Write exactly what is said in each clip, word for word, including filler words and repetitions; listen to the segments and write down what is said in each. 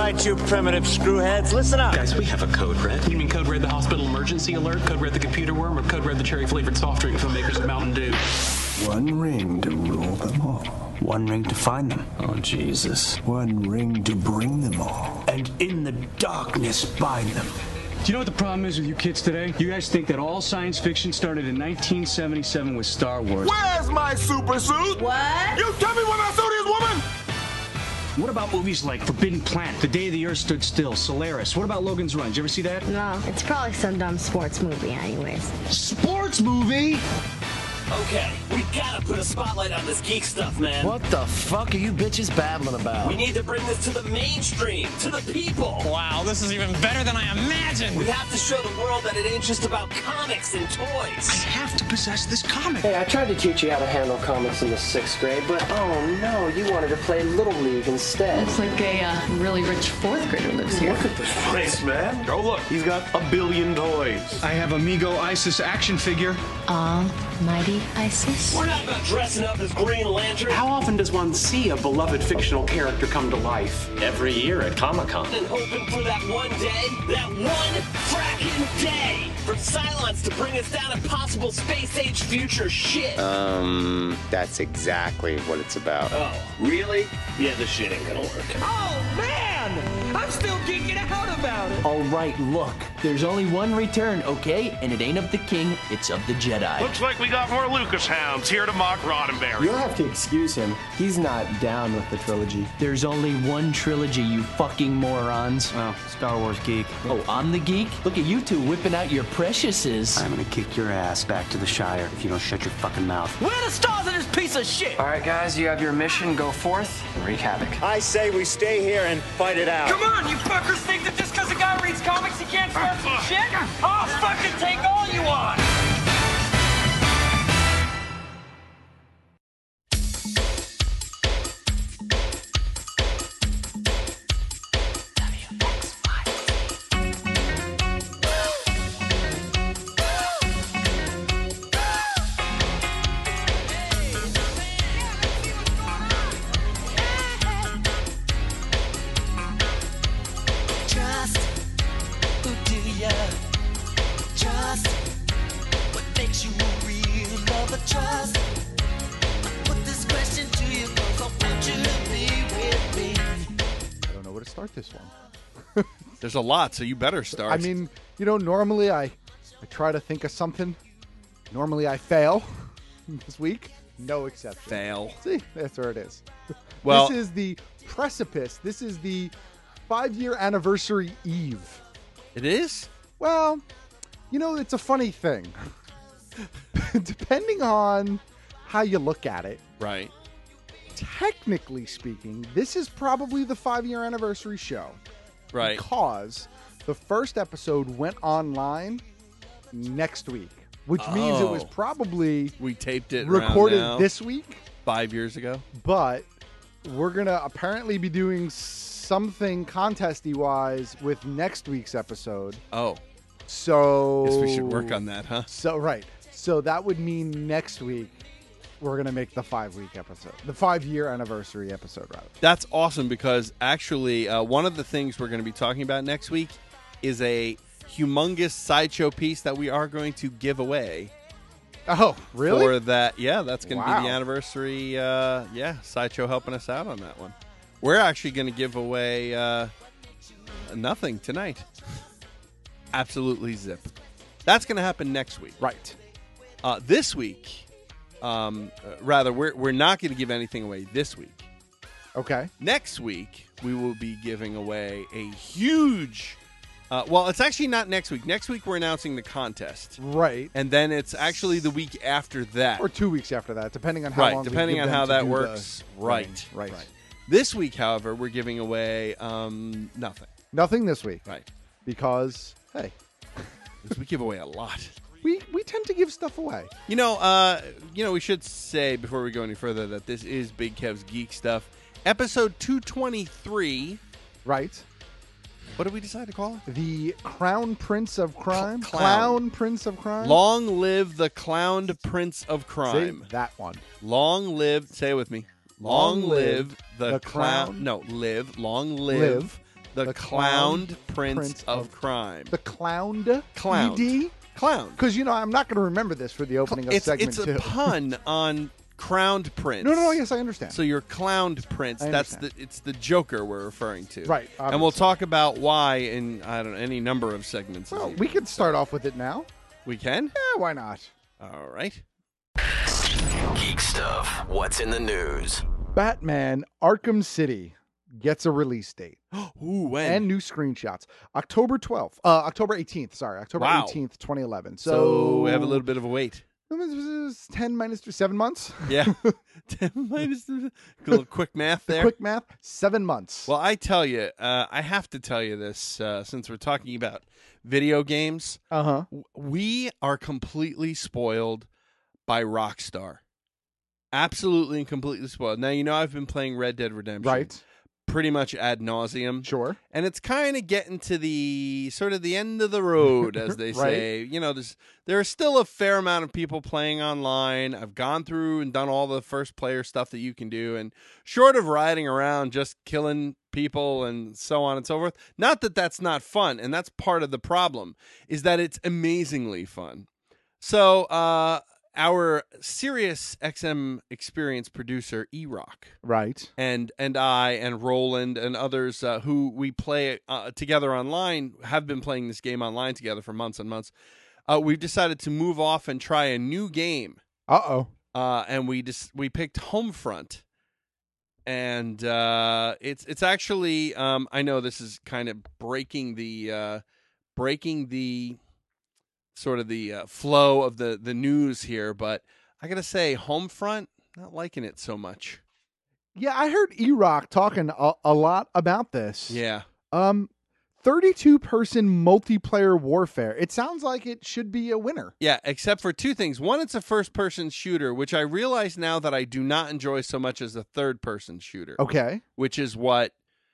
right, you primitive screwheads, listen up. Guys, we have a code red. You mean code red the hospital emergency alert, code red the computer worm, or code red the cherry-flavored soft drink from makers of Mountain Dew? One ring to rule them all. One ring to find them. Oh, Jesus. One ring to bring them all. And in the darkness bind them. Do you know what the problem is with you kids today? You guys think that all science fiction started in nineteen seventy-seven with Star Wars. Where's my super suit? What? You tell me where my suit is, woman! What about movies like Forbidden Planet, The Day the Earth Stood Still, Solaris? What about Logan's Run? Did you ever see that? No, it's probably some dumb sports movie anyways. Sports movie? Okay, we gotta put a spotlight on this geek stuff, man. What the fuck are you bitches babbling about? We need to bring this to the mainstream, to the people. Wow, this is even better than I imagined. We have to show the world that it ain't just about comics and toys. I have to possess this comic. Hey, I tried to teach you how to handle comics in the sixth grade, but oh no, you wanted to play Little League instead. Looks like a uh, really rich fourth grader lives here. Look at this place, man. Oh, look, he's got a billion toys. I have Amigo Isis action figure. Almighty ISIS? We're not about dressing up as Green Lantern. How often does one see a beloved fictional character come to life? Every year at Comic-Con. And hoping for that one day, that one fracking day, for Cylons to bring us down impossible space-age future shit. Um, that's exactly what it's about. Oh, really? Yeah, this shit ain't gonna work. Oh, man! I'm still geeking out about it. All right, look. There's only one return, okay? And it ain't of the king, it's of the Jedi. Looks like we got more Lucas hounds here to mock Roddenberry. You'll have to excuse him. He's not down with the trilogy. There's only one trilogy, you fucking morons. Oh, Star Wars geek. Oh, I'm the geek? Look at you two whipping out your preciouses. I'm gonna kick your ass back to the Shire if you don't shut your fucking mouth. Where are the stars in this piece of shit? All right, guys, you have your mission. Go forth and wreak havoc. I say we stay here and fight it out. Come on, you fuckers think that just because a guy reads comics he can't start some shit? I'll fucking take all you want! Start this one. There's a lot, so you better start. I mean, you know, normally I, I try to think of something. Normally I fail. This week, no exception. Fail. See, that's where it is. Well, this is the precipice. This is the five-year anniversary eve. It is? Well, you know, it's a funny thing. Depending on how you look at it. Right. Technically speaking, this is probably the five-year anniversary show. Right. Because the first episode went online next week, which oh. means it was probably we taped it recorded now, this week. Five years ago. But we're going to apparently be doing something contesty wise with next week's episode. Oh. So guess we should work on that, huh? So right. So that would mean next week we're going to make the five-week episode. The five-year anniversary episode, rather. That's awesome because actually uh, one of the things we're going to be talking about next week is a humongous sideshow piece that we are going to give away. Oh, really? For that, yeah, that's going to wow. be the anniversary, uh, yeah, sideshow helping us out on that one. We're actually going to give away uh, nothing tonight. Absolutely zip. That's going to happen next week. Right. Uh, this week... Um, uh, rather, we're we're not going to give anything away this week. Okay. Next week, we will be giving away a huge... Uh, well, it's actually not next week. Next week, we're announcing the contest. Right. And then it's actually the week after that. Or two weeks after that, depending on how right, long depending we on give how them that to do works. The... Right, right. Right. This week, however, we're giving away um, nothing. Nothing this week. Right. Because, hey. we give away a lot. We we tend to give stuff away. You know, uh, you know, we should say before we go any further that this is Big Kev's Geek Stuff, episode two twenty-three. Right. What did we decide to call it? The Crown Prince of Crime. Clown. Clown Prince of Crime. Long live the Clowned Prince of Crime. See, that one. Long live. Say it with me. Long, long live, live the, the clown. clown. No, live. Long live, live the, The, The clowned Clowned Prince, Prince of, of- Crime. The clowned. Clowned. E D? Clown. Because, you know, I'm not going to remember this for the opening of It's, segment it's a two. pun on crowned prince. No, no, no, yes, I understand. So you're clowned prince. I That's understand. the it's the Joker we're referring to. Right, And we'll obviously. talk about why in I don't know any number of segments. Well, we could start off with it now. We can? Yeah, why not? All right. Geek stuff. What's in the news? Batman Arkham City gets a release date. Ooh, when? And new screenshots. October twelfth. Uh, October eighteenth, sorry. October Wow. eighteenth, twenty eleven. So, So, we have a little bit of a wait. ten minus three, seven months? Yeah. ten minus a little quick math there. Quick math, seven months. Well, I tell you, uh, I have to tell you this uh, since we're talking about video games. Uh-huh. We are completely spoiled by Rockstar. Absolutely and completely spoiled. Now, you know I've been playing Red Dead Redemption. Right. Pretty much ad nauseum. Sure. And it's kind of getting to the sort of the end of the road, as they Right. say. You know, there's there are still a fair amount of people playing online. I've gone through and done all the first player stuff that you can do. And short of riding around just killing people and so on and so forth, not that that's not fun. And that's part of the problem, is that it's amazingly fun. So, uh, our Sirius X M Experience producer, E-Rock, Right. and and I and Roland and others uh, who we play uh, together online have been playing this game online together for months and months. Uh, we've decided to move off and try a new game. Uh-oh. Uh, and we just we picked Homefront, and uh, it's it's actually um, I know this is kind of breaking the uh, breaking the sort of the uh, flow of the the news here, but I gotta say, Homefront, not liking it so much. Yeah, I heard E-Rock talking a, a lot about this. Yeah. Um, thirty-two person multiplayer warfare. It sounds like it should be a winner. Yeah, except for two things. One, it's a first-person shooter, which I realize now that I do not enjoy so much as a third-person shooter. Okay. Which is what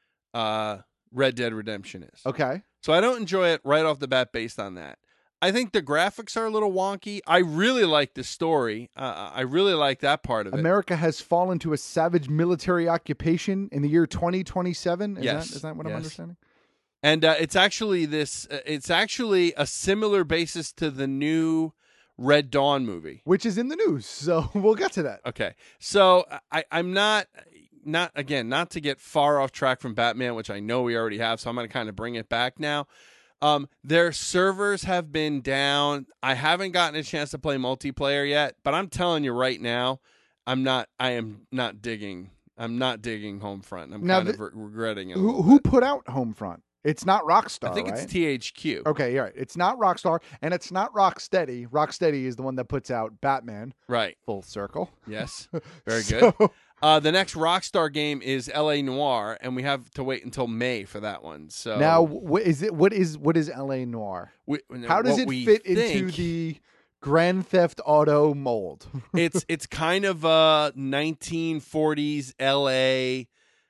uh, Red Dead Redemption is. Okay. So I don't enjoy it right off the bat based on that. I think the graphics are a little wonky. I really like the story. Uh, I really like that part of it. America has fallen to a savage military occupation in the year twenty twenty-seven. Is Yes. that, is that what I'm Yes. understanding? And uh, it's actually this. Uh, it's actually a similar basis to the new Red Dawn movie, which is in the news. So we'll get to that. Okay, so I, I'm not, not again, not to get far off track from Batman, which I know we already have. So I'm going to kind of bring it back now. Um, their servers have been down. I haven't gotten a chance to play multiplayer yet, but I'm telling you right now, I'm not. I am not digging. I'm not digging Homefront. I'm Now kind of the- re- regretting it. a Who, little who bit. put out Homefront? It's not Rockstar, I think right? it's T H Q. Okay, you're right. It's not Rockstar, and it's not Rocksteady. Rocksteady is the one that puts out Batman. Right. Full circle. Yes. Very So- good. Uh, the next Rockstar game is L A Noire, and we have to wait until May for that one. So Now, what is it? What is what is L A Noire? we, How does what it we fit into think- the Grand Theft Auto mold? it's it's kind of a nineteen forties L A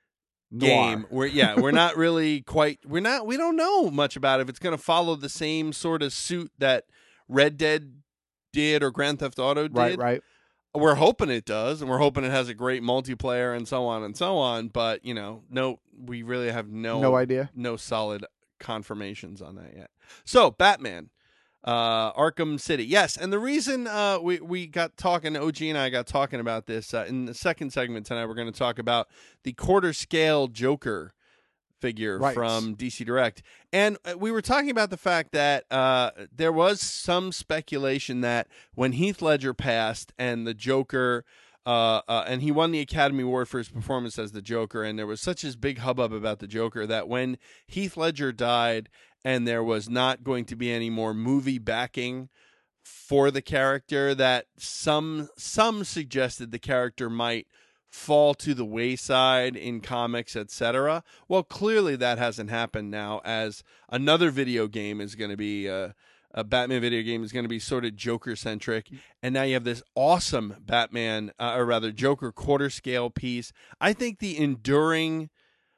game. Noir. We're yeah, we're not really quite. We're not. We don't know much about it. If it's going to follow the same sort of suit that Red Dead did or Grand Theft Auto did. Right, right. We're hoping it does, and we're hoping it has a great multiplayer and so on and so on. But you know, no, we really have no No idea? no solid confirmations on that yet. So, Batman, uh, Arkham City, yes. And the reason uh, we we got talking, O G and I got talking about this uh, in the second segment tonight. We're going to talk about the quarter scale Joker figure Right. from D C Direct. And uh, we were talking about the fact that uh, there was some speculation that when Heath Ledger passed and the Joker, uh, uh, and he won the Academy Award for his performance as the Joker, and there was such a big hubbub about the Joker that when Heath Ledger died and there was not going to be any more movie backing for the character, that some some suggested the character might fall to the wayside in comics, et cetera. Well, clearly that hasn't happened now, as another video game is going to be uh, a Batman video game is going to be sort of Joker centric, and now you have this awesome Batman, uh, or rather Joker quarter scale piece. I think the enduring,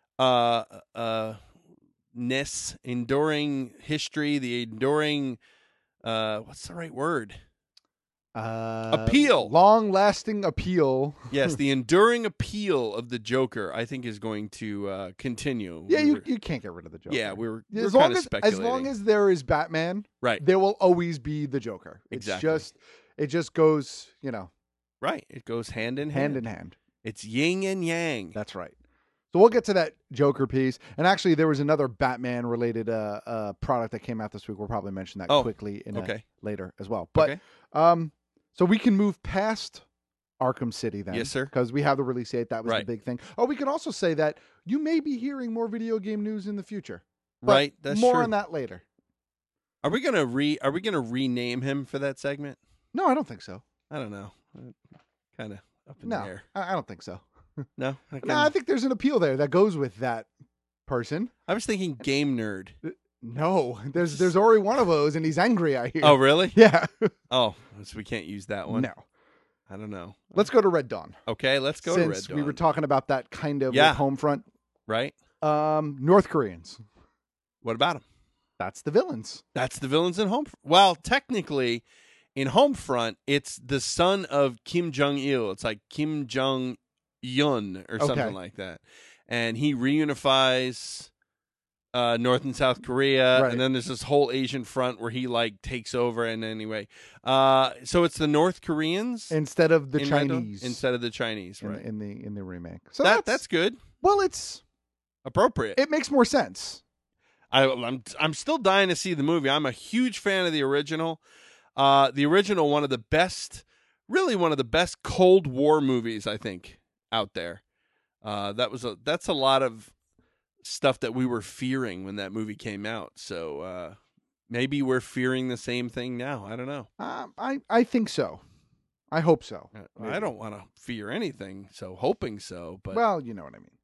uh, uh, ness, enduring history, the enduring, uh, what's the right word? Uh, appeal. Long-lasting appeal. Yes, the enduring appeal of the Joker, I think, is going to uh, continue. Yeah, we you, were, you can't get rid of the Joker. Yeah, we were, we as were long kind of as as speculating. long as there is Batman, right, there will always be the Joker. It's exactly. just it just goes, you know, right. It goes hand in hand hand. in hand. It's yin and yang. That's right. So we'll get to that Joker piece. And actually, there was another Batman-related uh, uh, product that came out this week. We'll probably mention that Oh, quickly in okay. a, later as well. But Okay. um, so we can move past Arkham City then. Yes, sir. Because we have the release date. That was Right. the big thing. Oh, we can also say that you may be hearing more video game news in the future. But Right, that's more true. on that later. Are we gonna re? Are we gonna rename him for that segment? No, I don't think so. I don't know. Kind of up in No, the air. I I don't think so. No, I, No, I think there's an appeal there that goes with that person. I was thinking game nerd. No, there's there's already one of those, and he's angry. I hear. Oh, really? Yeah. Oh, so we can't use that one. No. I don't know. Let's go to Red Dawn. Okay, let's go Since to Red Dawn. we were talking about that kind of Yeah. with Homefront, right? um, North Koreans. What about them? That's the villains. That's the villains in Homefront. Well, technically, in Homefront, it's the son of Kim Jong Il. It's like Kim Jong Un or something Okay. like that, and he reunifies uh, North and South Korea, Right. and then there's this whole Asian front where he like takes over. And anyway, uh, so it's the North Koreans Instead of the in Red Dawn? Chinese instead of the Chinese, in, right? in the in the remake. So that that's, that's good, well, it's appropriate. it makes more sense. I, I'm I'm still dying to see the movie. I'm a huge fan of the original. Uh, the original, one of the best, really one of the best Cold War movies I think out there. Uh, that was a that's a lot of stuff that we were fearing when that movie came out. So uh, maybe we're fearing the same thing now. I don't know. Um, I I think so. I hope so. I don't want to fear anything. So hoping so, but Well, you know what I mean.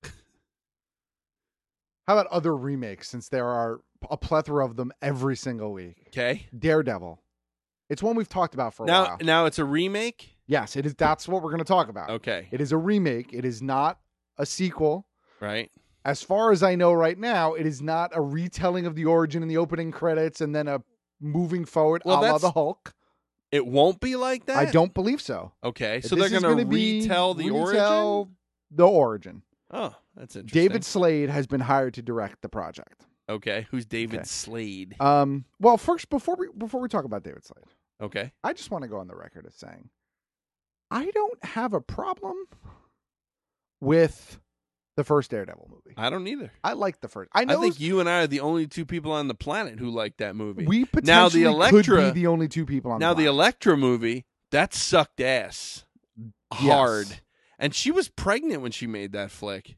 How about other remakes? Since there are a plethora of them every single week. okay. Daredevil. It's one we've talked about for a Now while. now it's a remake. Yes, it is. That's what we're going to talk about. Okay. It is a remake. It is not a sequel. Right. As far as I know right now, it is not a retelling of the origin in the opening credits and then a moving forward Well, a la that's- the Hulk. It won't be like that. I don't believe so. Okay, so This they're is going to gonna be retell the retell origin. The origin. Oh, that's interesting. David Slade has been hired to direct the project. Okay, who's David Okay. Slade? Um, well, first, before we before we talk about David Slade, Okay, I just want to go on the record as saying I don't have a problem with the first Daredevil movie. I don't either. I like the first. I I, know think you and I are the only two people on the planet who like that movie. we now potentially the Elektra, could be the only two people on now the the planet. Elektra movie that sucked ass hard, and she was pregnant when she made that flick.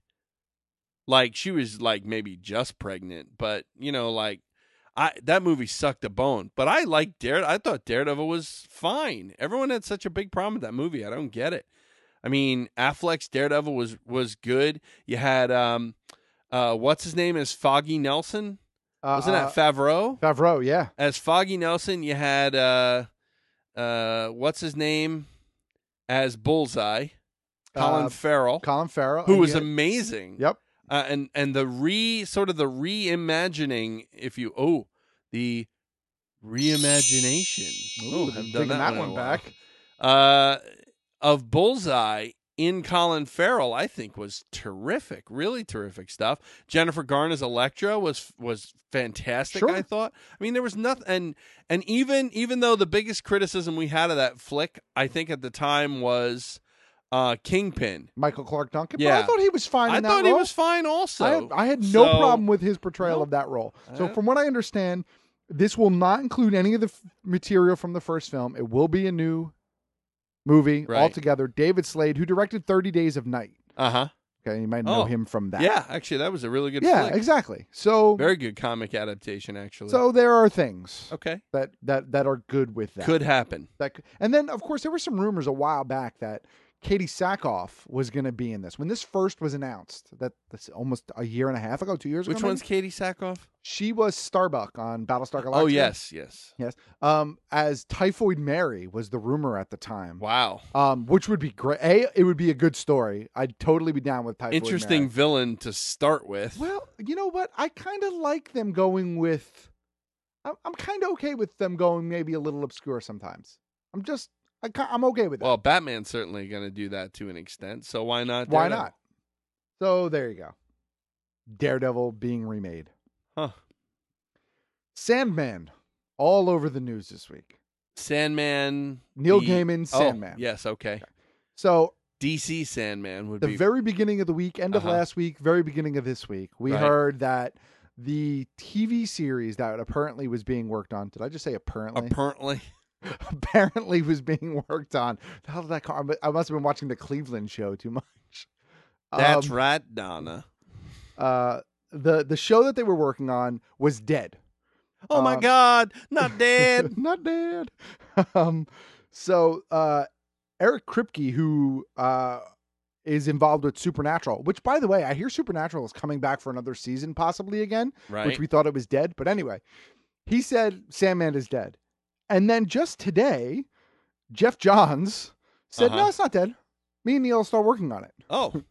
Like she was like maybe just pregnant, but you know, like I that movie sucked a bone. But I liked Dare. I thought Daredevil was fine. Everyone had such a big problem with that movie. I don't get it. I mean, Affleck's Daredevil was was good. You had um, uh, what's his name is Foggy Nelson. Uh, Wasn't uh, that Favreau? Favreau, yeah. As Foggy Nelson, you had uh, uh, what's his name as Bullseye, Colin Uh, Farrell, Colin Farrell, who and was you had- amazing. Yep. Uh, and and the re sort of the reimagining, if you oh the reimagination. Ooh, oh, they're haven't bringing done that in a one while. back. Uh, of Bullseye in Colin Farrell, I think was terrific, really terrific stuff. Jennifer Garner's Elektra was was fantastic. Sure. I thought. I mean, there was nothing, and and even even though the biggest criticism we had of that flick, I think at the time was uh, Kingpin. Michael Clark Duncan. Yeah. But I thought he was fine in I that thought he role. was fine also. I had, I had no So- problem with his portrayal No. of that role. So, Uh, from what I understand, this will not include any of the f- material from the first film. It will be a new movie Right. altogether. David Slade, who directed thirty Days of Night. Uh huh. Okay, you might know Oh. him from that. Yeah, actually, that was a really good. yeah, flick. exactly. So, Very good comic adaptation, actually. so there are things okay, that that that are good with that. could happen. That c- and then of course there were some rumors a while back that Katie Sackhoff was going to be in this when this first was announced. That that's almost a year and a half ago, two years ago. Which maybe? one's Katie Sackhoff? She was Starbuck on Battlestar Galactica. Oh yes, yes. yes. Um, as Typhoid Mary was the rumor at the time. Wow. Um, which would be great. A, it would be a good story. I'd totally be down with Typhoid Interesting Mary. villain to start with. Well, you know what? I kind of like them going with. I'm, I'm kind of okay with them going maybe a little obscure sometimes. I'm just, I, ca- I'm okay with that. Well, Batman's certainly going to do that to an extent, so why not? Why Daredevil? not? So there you go. Daredevil being remade. Huh. Sandman, all over the news this week. Sandman. Neil the- Gaiman, Oh, Sandman. yes, okay. So D C Sandman would the be very beginning of the week, end of Uh-huh. last week, very beginning of this week, we Right. heard that the T V series that apparently was being worked on. Did I just say apparently? apparently. apparently was being worked on. How did that call? I must have been watching the Cleveland show too much. That's Um, right, Donna. Uh, the the show that they were working on was dead. Oh my Um, God, not dead. not dead. um, so uh, Eric Kripke, who uh, is involved with Supernatural, which, by the way, I hear Supernatural is coming back for another season, possibly again, Right. which we thought it was dead. But anyway, he said Sandman is dead. And then just today, Jeff Johns said, Uh-huh. no, it's not dead. Me and Neil will start working on it. Oh,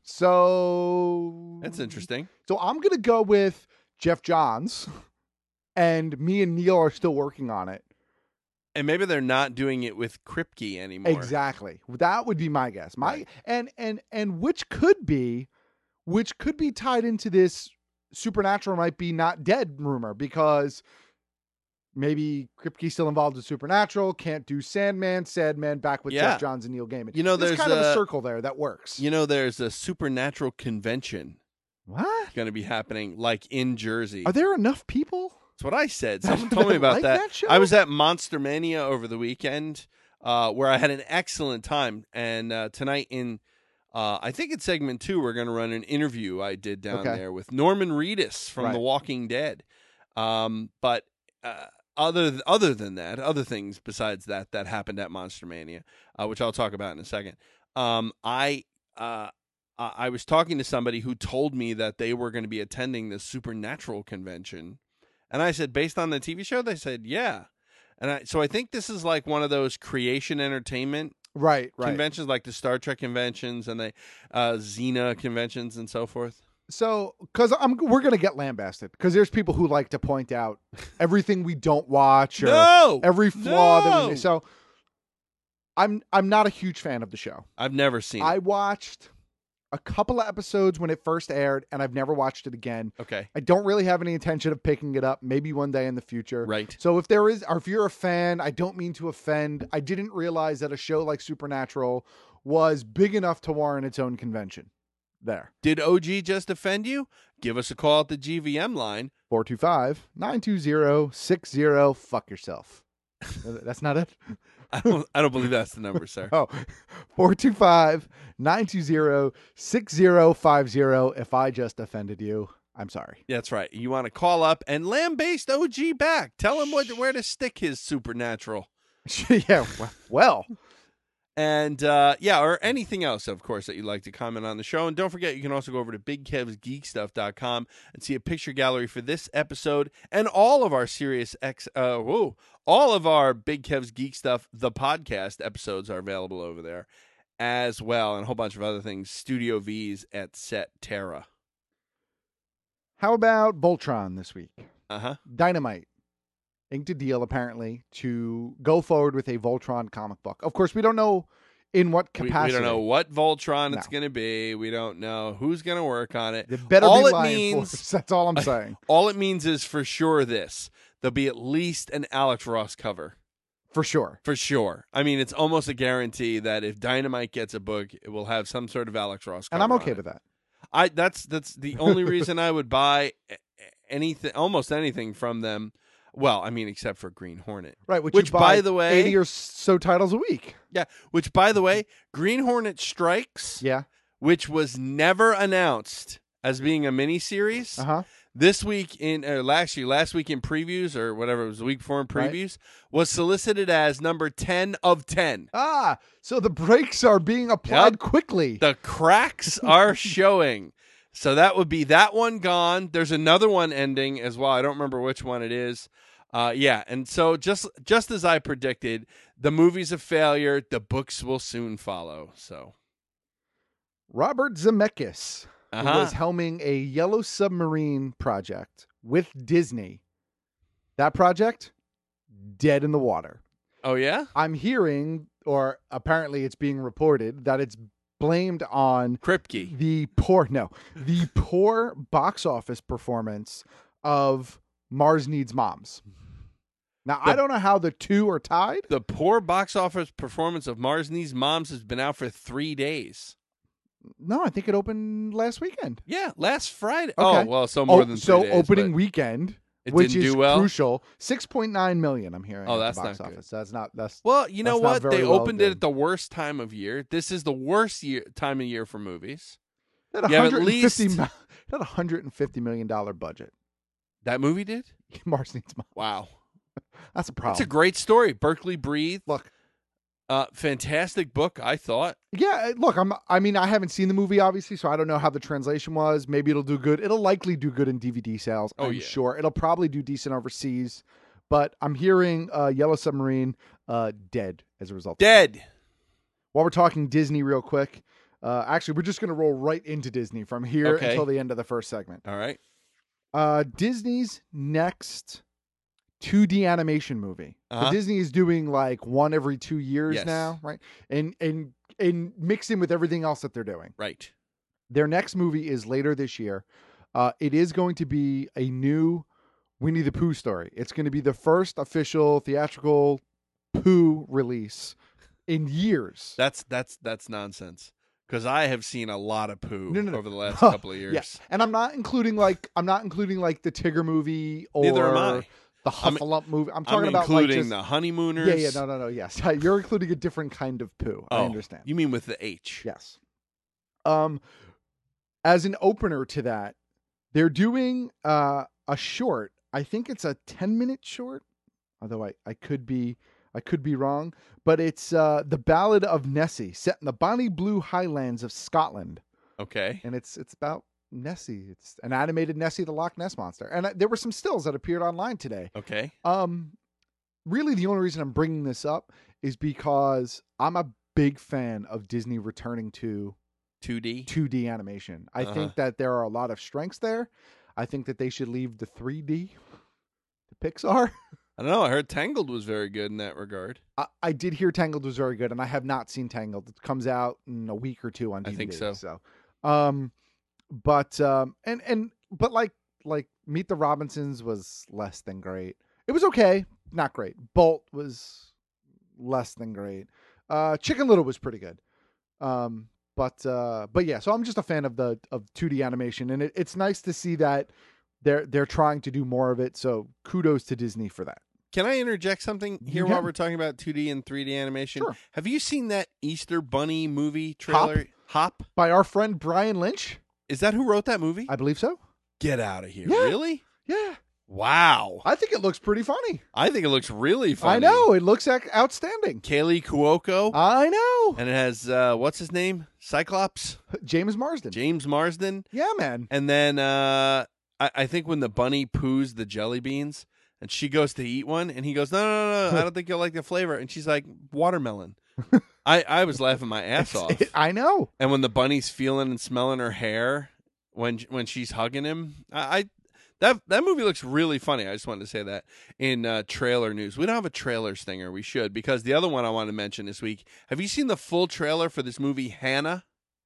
So that's interesting. so I'm going to go with Jeff Johns, and me and Neil are still working on it. And maybe they're not doing it with Kripke anymore. Exactly. That would be my guess. My Right. and and and which could be which could be tied into this Supernatural might be not dead rumor, because maybe Kripke's still involved with Supernatural, can't do Sandman, Sandman back with Yeah. Jeff Johns and Neil Gaiman. You know, there's, there's kind of a a- circle there that works. You know, there's a Supernatural convention What? going to be happening, like in Jersey. Are there enough people? That's what I said. Someone told me about Like that. that show? I was at Monster Mania over the weekend, uh, where I had an excellent time. And uh, tonight in, uh, I think it's segment two, we're going to run an interview I did down Okay. there with Norman Reedus from Right. The Walking Dead. Um, but uh, other other than that, other things besides that that happened at Monster Mania, uh, which I'll talk about in a second. Um, I uh, I I was talking to somebody who told me that they were going to be attending the Supernatural convention. And I said, based on the T V show? They said, yeah. And I, so I think this is like one of those creation entertainment Right, right. conventions, like the Star Trek conventions and the uh, Xena conventions and so forth. So, because I'm, we're gonna get lambasted because there's people who like to point out everything we don't watch or No! every flaw that we No! make. So, I'm I'm not a huge fan of the show. I've never seen I it. watched a couple of episodes when it first aired, and I've never watched it again. Okay. I don't really have any intention of picking it up. Maybe one day in the future. Right. So if there is, or if you're a fan, I don't mean to offend. I didn't realize that a show like Supernatural was big enough to warrant its own convention. There. Did O G just offend you? Give us a call at the G V M line. four two five, nine two zero, six zero. Fuck yourself. That's not it? I don't, I don't believe that's the number, sir. Oh, four two five, nine two zero, six zero five zero. If I just offended you, I'm sorry. That's right. You want to call up and lambaste O G back. Tell him what, where to stick his Supernatural. Yeah, well. And, uh, yeah, or anything else, of course, that you'd like to comment on the show. And don't forget, you can also go over to big kevs geek stuff dot com and see a picture gallery for this episode and all of our Sirius X, uh, whoa, all of our Big Kev's Geek Stuff, the podcast episodes are available over there as well, and a whole bunch of other things. Studio V's at Set Terra. How about Voltron this week? Uh-huh. Dynamite inked a deal, apparently, to go forward with a Voltron comic book. Of course, we don't know in what We, capacity. we don't know what Voltron No. it's going to be. We don't know who's going to work on it. It better all be it Lion means, Force. That's all I'm saying. All it means is for sure this. There'll be at least an Alex Ross cover. For sure. For sure. I mean, it's almost a guarantee that if Dynamite gets a book, it will have some sort of Alex Ross cover. And I'm okay on it. with that. I that's that's the only reason I would buy anything, almost anything from them. Well, I mean, except for Green Hornet, Right, which, Which, you buy by the way, eighty or so titles a week. yeah. Which, by the way, Green Hornet Strikes, Yeah. which was never announced as being a miniseries. Uh-huh. This week in uh, last year, last week in previews or whatever it was, the week before in Right. previews, was solicited as number ten of ten. Ah, so the brakes are being applied Yep. quickly. The cracks are showing. So that would be that one gone. There's another one ending as well. I don't remember which one it is. Uh, yeah, and so just just as I predicted, the movie's a failure. The books will soon follow. So Robert Zemeckis, who Uh-huh. was helming a Yellow Submarine project with Disney. That project, dead in the water. Oh, yeah? I'm hearing, or apparently it's being reported, that it's blamed on Kripke. the poor, no, the poor box office performance of Mars Needs Moms. Now, The- I don't know how the two are tied. The poor box office performance of Mars Needs Moms has been out for three days. No, I think it opened last weekend. Yeah, last Friday. Okay. Oh, well, so more Oh, than three so days, opening but weekend, it which didn't is do well? crucial. six point nine million. I'm hearing. Oh, at the that's box not good. office. That's not. That's Well, you know that's not what? very They well opened it done. at the worst time of year. This is the worst year time of year for movies. That You have at one hundred fifty least- mi- that one hundred fifty million dollar budget. That movie did? Mars Needs Moms. Wow. That's a problem. It's a great story. Berkeley Breathe. Look. Uh, fantastic book, I thought. Yeah, look, I'm. I mean, I haven't seen the movie, obviously, so I don't know how the translation was. Maybe it'll do good. It'll likely do good in D V D sales. Oh, I'm yeah. sure it'll probably do decent overseas. But I'm hearing uh, Yellow Submarine uh, dead as a result. Dead. While we're talking Disney, real quick. Uh, actually, we're just going to roll right into Disney from here Okay. until the end of the first segment. All right. Uh, Disney's next two D animation movie. So Uh-huh. Disney is doing like one every two years Yes. now, right? And and and mixed in with everything else that they're doing. Right. Their next movie is later this year. Uh, it is going to be a new Winnie the Pooh story. It's going to be the first official theatrical Pooh release in years. That's that's that's nonsense. Because I have seen a lot of poo No, no, no. over the last couple of years. Yeah. And I'm not including like I'm not including like the Tigger movie or Neither am I. the I'm- Huffalump movie. I'm talking I'm about like including just, the honeymooners. Yeah, yeah, no, no, no. Yes, you're including a different kind of poo. I Oh, understand. You mean with the H? Yes. Um, as an opener to that, they're doing uh a short. I think it's a ten minute short. Although I I could be I could be wrong, but it's uh the Ballad of Nessie, set in the Bonnie Blue Highlands of Scotland, Okay. and it's it's about Nessie. It's an animated Nessie the Loch Ness monster, and uh, there were some stills that appeared online today. Okay. Um, really, the only reason I'm bringing this up is because I'm a big fan of Disney returning to two D. two D animation. I Uh-huh. think that there are a lot of strengths there. I think that they should leave the three D to Pixar. I don't know. I heard Tangled was very good in that regard. I, I did hear Tangled was very good, and I have not seen Tangled. It comes out in a week or two on D I V D. think so. So, um, but um, and and but like like Meet the Robinsons was less than great. It was okay, not great. Bolt was less than great. Uh, Chicken Little was pretty good. Um, but uh, but yeah, so I'm just a fan of the of two D animation, and it, it's nice to see that they're they're trying to do more of it. So kudos to Disney for that. Can I interject something here You while can. we're talking about two D and three D animation? Sure. Have you seen that Easter Bunny movie trailer? Hop? By our friend Brian Lynch. Is that who wrote that movie? I believe so. Get out of here. Yeah. Really? Yeah. Wow. I think it looks pretty funny. I think it looks really funny. I know. It looks ac- outstanding. Kaylee Cuoco. I know. And it has, uh, what's his name? Cyclops? James Marsden. James Marsden. Yeah, man. And then uh, I, I think when the bunny poos the jelly beans and she goes to eat one and he goes, no, no, no, no, I don't think you'll like the flavor. And she's like, watermelon. I, I was laughing my ass off. It- I know. And when the bunny's feeling and smelling her hair when when she's hugging him, I, I that that movie looks really funny. I just wanted to say that in uh, trailer news. We don't have a trailer stinger. We should, because the other one I want to mention this week. Have you seen the full trailer for this movie Hannah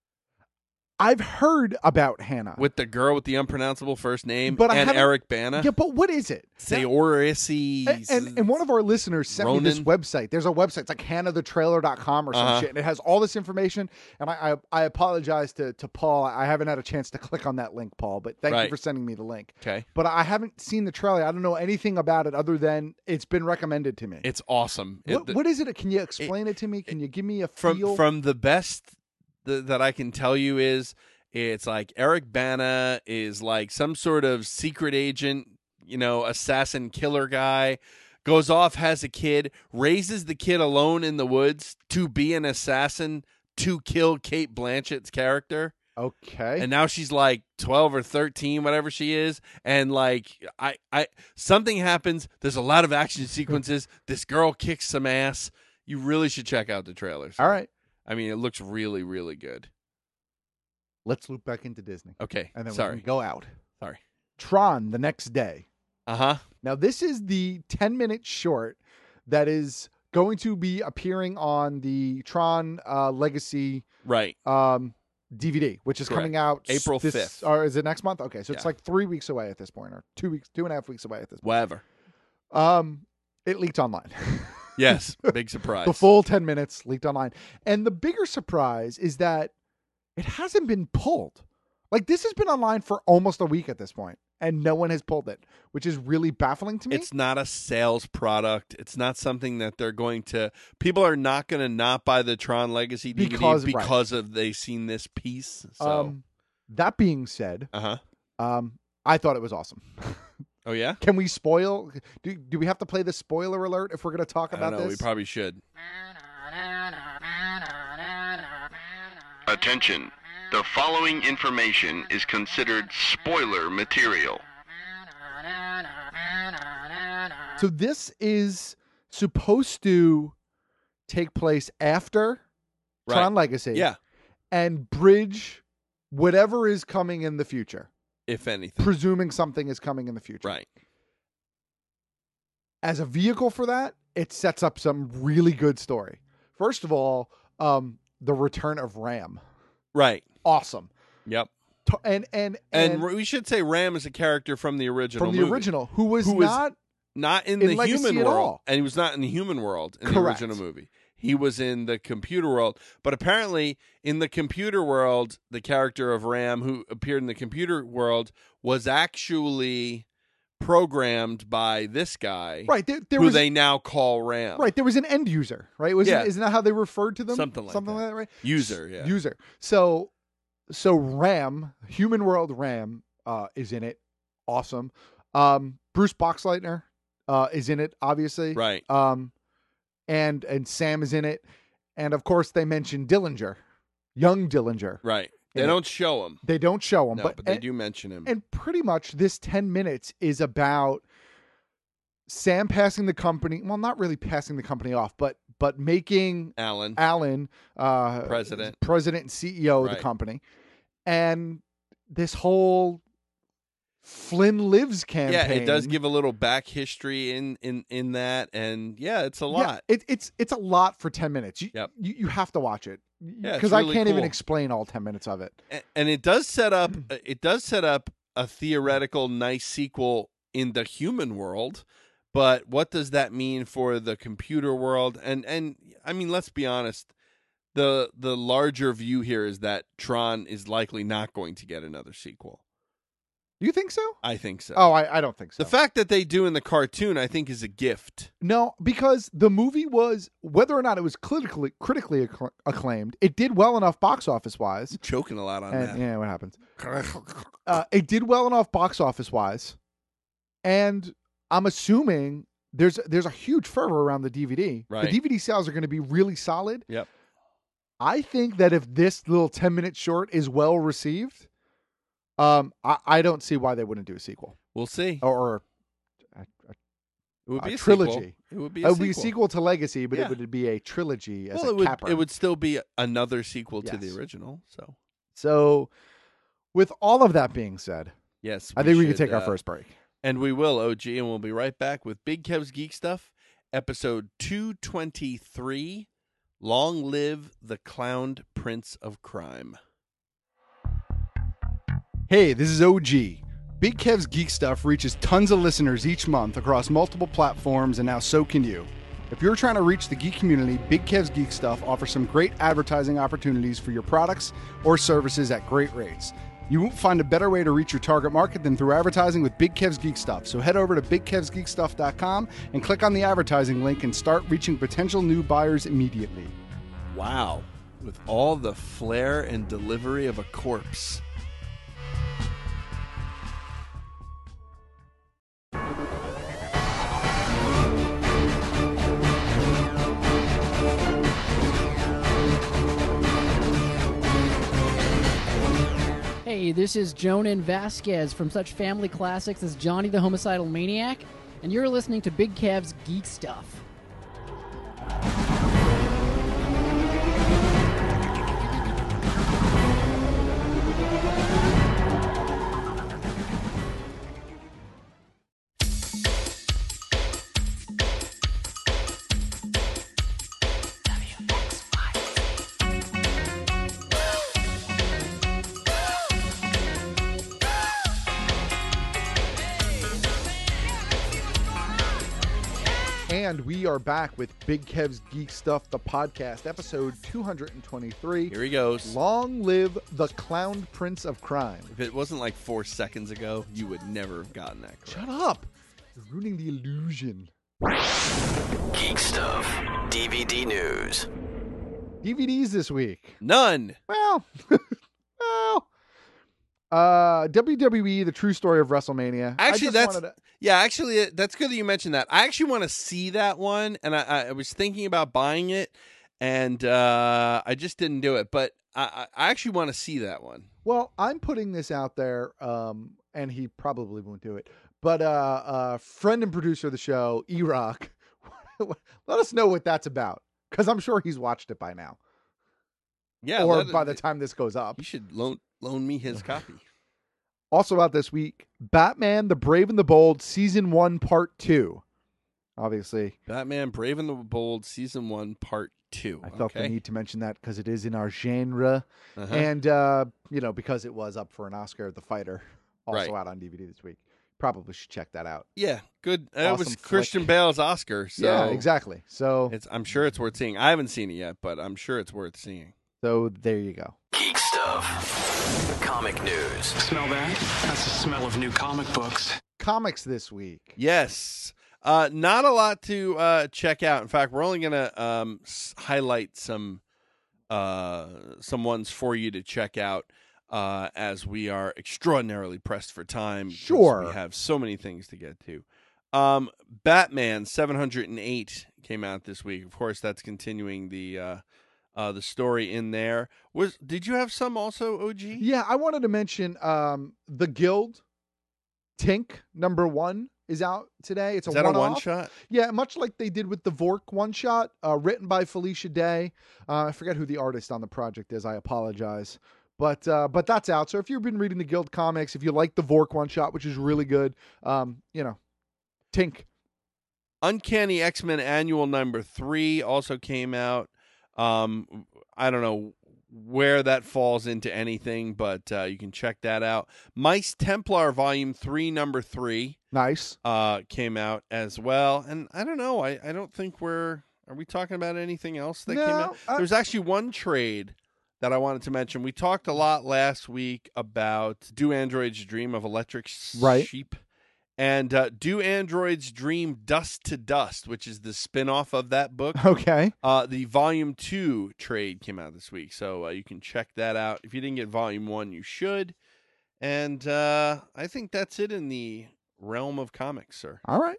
I've heard about Hannah. with the girl with the unpronounceable first name But I and haven't- Eric Bana? Yeah, but what is it? Saorisi. And, and and one of our listeners sent me this Ronan? website. There's a website. It's like hannah the trailer dot com or some Uh-huh. shit. And it has all this information. And I I, I apologize to, to Paul. I haven't had a chance to click on that link, Paul. But thank you Right. for sending me the link. Okay. But I haven't seen the trailer. I don't know anything about it other than it's been recommended to me. It's awesome. It- What, the- what is it? Can you explain it, to me? Can you give me a from feel? from the best th- that I can tell you is it's like Eric Bana is like some sort of secret agent, you know, assassin killer guy, goes off, has a kid, raises the kid alone in the woods to be an assassin to kill Kate Blanchett's character. Okay. And now she's like twelve or thirteen, whatever she is. And like, I, I, something happens. There's a lot of action sequences. This girl kicks some ass. You really should check out the trailers. All right. I mean, it looks really, really good. Let's loop back into Disney. Okay. And then Sorry. we can go out. Sorry. Tron the next day. Uh huh. Now, this is the ten minute short that is going to be appearing on the Tron uh, Legacy right um, D V D, which is Correct. coming out April this- fifth. Or is it next month? Okay, so it's Yeah. like three weeks away at this point, or two weeks, two and a half weeks away at this point. Whatever. Um, it leaked online. Yes, big surprise. The full ten minutes leaked online. And the bigger surprise is that it hasn't been pulled. Like, this has been online for almost a week at this point, and no one has pulled it, which is really baffling to me. It's not a sales product. It's not something that they're going to. People are not going to not buy the Tron Legacy D V D Because- because, right. of they seen this piece. So, Um, that being said, uh huh. um, I thought it was awesome. Oh yeah. Can we spoil? Do do we have to play the spoiler alert if we're going to talk I about don't know. this? We probably should. Attention. The following information is considered spoiler material. So this is supposed to take place after Right. Tron Legacy, Yeah, and bridge whatever is coming in the future, if anything. presuming something is coming in the future. Right. As a vehicle for that, it sets up some really good story. First of all, um, the return of Ram, Right. awesome. Yep. To- And and and, And, we should say Ram is a character from the original from the movie. original, who was Who was not not in, in the Legacy human at world, all. and he was not in the human world in Correct. the original movie. He was in the computer world, but apparently in the computer world, the character of Ram, who appeared in the computer world, was actually programmed by this guy, right. There, there who was they now call Ram. right. There was an end user, right? Was Yeah. isn't that how they referred to them? Something like something that. like that, right? User, yeah. User. So so Ram, human world Ram, uh, is in it. Awesome. Um, Bruce Boxleitner uh, is in it, obviously. Right. Um, and and Sam is in it, and of course they mention Dillinger, young Dillinger. Right. They in it. don't show him. They don't show him, No, but, but they and, do mention him. and pretty much this ten minutes is about Sam passing the company. Well, not really passing the company off, but but making Alan. Alan uh, President. president and C E O of Right. the company, and this whole Flynn Lives campaign. Yeah, it does give a little back history in in in that, and yeah, it's a Yeah, lot. it, it's it's a lot for ten minutes. You, Yep. you you have to watch it Yeah, it's because really I can't even cool. explain all ten minutes of it. A- and it does set up it does set up a theoretical nice sequel in the human world, but what does that mean for the computer world? And and I mean, let's be honest, the the larger view here is that Tron is likely not going to get another sequel. Do you think so? I think so. Oh, I, I don't think so. The fact that they do in the cartoon, I think, is a gift. No, because the movie was, whether or not it was critically critically acc- acclaimed, it did well enough box office wise. Choking a lot on And, that. yeah, what happens? uh, it did well enough box office wise, and I'm assuming there's there's a huge fervor around the D V D. Right. The D V D sales are going to be really solid. Yep. I think that if this little ten minute short is well received, um, I, I don't see why they wouldn't do a sequel We'll see. or, or a, a, It would a be a trilogy. sequel. It would be It a would be a sequel. sequel to Legacy, but Yeah. it would be a trilogy as Well, a it would capper. it would still be another sequel to the Yes. original. So So, with all of that being said, yes, I think we can should, take our uh, first break. And we will, O G, and we'll be right back with Big Kev's Geek Stuff, episode two twenty-three, Long Live the Clowned Prince of Crime. Hey, this is O G. Big Kev's Geek Stuff reaches tons of listeners each month across multiple platforms, and now so can you. If you're trying to reach the geek community, Big Kev's Geek Stuff offers some great advertising opportunities for your products or services at great rates. You won't find a better way to reach your target market than through advertising with Big Kev's Geek Stuff. So head over to big kevs geek stuff dot com and click on the advertising link and start reaching potential new buyers immediately. Wow. With all the flair and delivery of a corpse. Hey, this is Jonan Vasquez from such family classics as Johnny the Homicidal Maniac, and you're listening to Big Kev's Geek Stuff. And we are back with Big Kev's Geek Stuff, the podcast, episode two twenty-three. Here he goes. Long live the clown prince of crime. If it wasn't like four seconds ago, you would never have gotten that correct. Shut up. You're ruining the illusion. Geek Stuff, D V D news. D V Ds this week. None. Well, well. Uh, W W E, the true story of WrestleMania. Actually, I just that's wanted to... yeah. Actually, that's good that you mentioned that. I actually want to see that one, and I, I was thinking about buying it, and uh, I just didn't do it. But I, I actually want to see that one. Well, I'm putting this out there, um, and he probably won't do it. But uh, uh, friend and producer of the show, E-Rock, let us know what that's about, because I'm sure he's watched it by now. Yeah, or let, by the time this goes up. You should loan loan me his copy. Also out this week, Batman: The Brave and the Bold, Season one, Part two. Obviously. Batman: Brave and the Bold, Season one, Part two. I felt okay. the need to mention that because it is in our genre. Uh-huh. And, uh, you know, because it was up for an Oscar, The Fighter, also Right. out on D V D this week. Probably should check that out. Yeah, good. It Awesome was flick. Christian Bale's Oscar. So yeah, exactly. So it's, I'm sure it's worth seeing. I haven't seen it yet, but I'm sure it's worth seeing. So there you go. Geek Stuff, comic news. Smell that? That's the smell of new comic books. Comics this week. Yes. Uh, not a lot to uh, check out. In fact, we're only going to um, s- highlight some uh, some ones for you to check out uh, as we are extraordinarily pressed for time. because Sure. We have so many things to get to. Um, Batman seven hundred eight came out this week. Of course, that's continuing the uh, uh, the story in there. Was Did you have some also, O G? Yeah, I wanted to mention um, The Guild, Tink, number one, is out today. It's a Is that a one-off. one-shot? Yeah, much like they did with the Vork one-shot, uh, written by Felicia Day. Uh, I forget who the artist on the project is. I apologize. But uh, but that's out. So if you've been reading the Guild comics, if you like the Vork one-shot, which is really good, um, you know, Tink. Uncanny X-Men Annual Number Three also came out. Um, I don't know where that falls into anything, but uh, you can check that out. Mice Templar Volume Three, Number Three, nice, uh, came out as well. And I don't know. I, I don't think we're. Are we talking about anything else that No, came out? I- There's actually one trade that I wanted to mention. We talked a lot last week about Do Androids Dream of Electric Right. Sheep. And uh, Do Androids Dream Dust to Dust, which is the spin-off of that book. Okay. Uh, the Volume two trade came out this week, so uh, you can check that out. If you didn't get Volume one, you should. And uh, I think that's it in the realm of comics, sir. All right.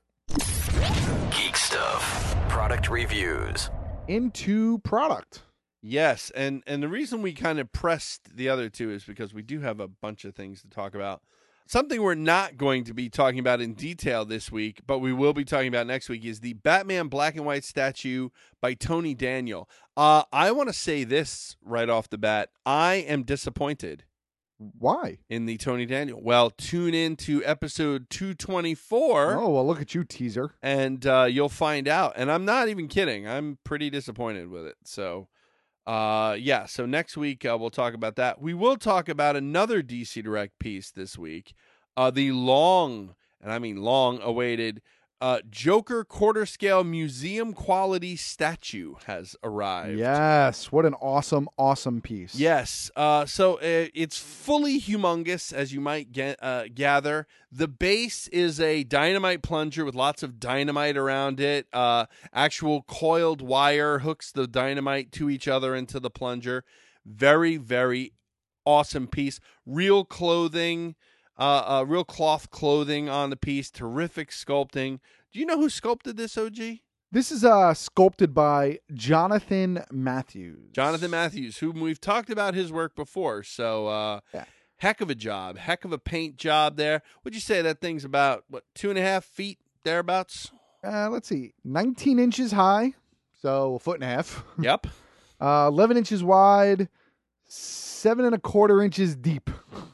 Geek Stuff, product reviews. Into product. Yes, and, and the reason we kind of pressed the other two is because we do have a bunch of things to talk about. Something we're not going to be talking about in detail this week, but we will be talking about next week, is the Batman black and white statue by Tony Daniel. Uh, I want to say this right off the bat. I am disappointed. Why? In the Tony Daniel. Well, tune in to episode two twenty-four. Oh, well, look at you, teaser. And uh, you'll find out. And I'm not even kidding. I'm pretty disappointed with it. So, uh, yeah. So next week uh, we'll talk about that. We will talk about another D C Direct piece this week. Uh, the long, and I mean long-awaited, uh, Joker quarter-scale museum quality statue has arrived. Yes. What an awesome, awesome piece. Yes. Uh, so uh, it's fully humongous, as you might get, uh, gather. The base is a dynamite plunger with lots of dynamite around it. Uh, actual coiled wire hooks the dynamite to each other into the plunger. Very, very awesome piece. Real clothing, uh, uh, real cloth clothing on the piece. Terrific sculpting. Do you know who sculpted this, O G? This is uh, sculpted by Jonathan Matthews. Jonathan Matthews, whom we've talked about his work before. So, uh, yeah. Heck of a job. Heck of a paint job there. Would you say that thing's about, what, two and a half feet, thereabouts? Uh, let's see. nineteen inches high, so a foot and a half. Yep. uh, eleven inches wide, seven and a quarter inches deep.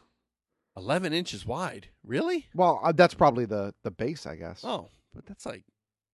eleven inches wide. Really? Well, uh, that's probably the, the base, I guess. Oh, but that's like,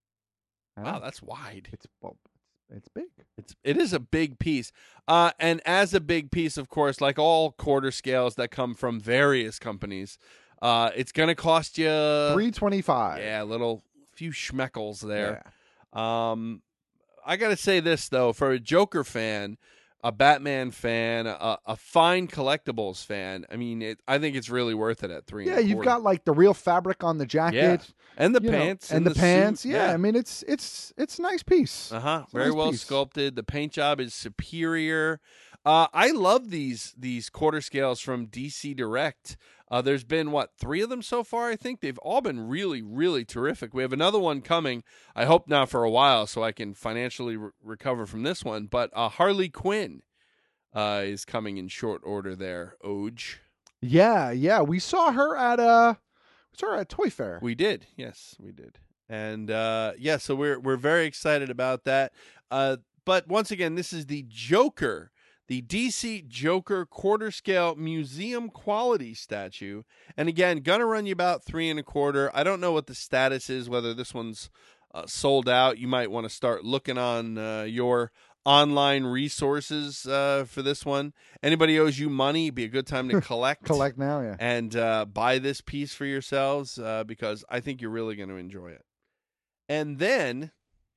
I wow, know. that's wide. It's well, it's big. It's it is a big piece, uh, and as a big piece, of course, like all quarter scales that come from various companies, uh, it's gonna cost you three twenty five. Yeah, a little few schmeckles there. Um, I got to say this, though, for a Joker fan, a Batman fan, a, a fine collectibles fan, I mean, it, I think it's really worth it at three. Yeah, and a you've quarter. got like the real fabric on the jacket. Yeah. And the you know, pants. and, and the, the pants. suit. Yeah, Yeah. I mean, it's it's it's a nice piece. Uh-huh. It's a Very nice well piece. sculpted. The paint job is superior. Uh, I love these these quarter scales from D C Direct. Uh, there's been, what, three of them so far, I think? They've all been really, really terrific. We have another one coming, I hope not for a while, so I can financially re- recover from this one. But uh, Harley Quinn uh, is coming in short order there, Oj. Yeah, yeah. We saw her at uh we saw her at Toy Fair. We did. Yes, we did. And, uh, yeah, so we're, we're very excited about that. Uh, but once again, this is the Joker. The D C Joker quarter scale museum quality statue. And again, gonna run you about three and a quarter. I don't know what the status is, whether this one's uh, sold out. You might want to start looking on uh, your online resources uh, for this one. Anybody owes you money, be a good time to collect. Collect now, yeah. And uh, buy this piece for yourselves uh, because I think you're really going to enjoy it. And then...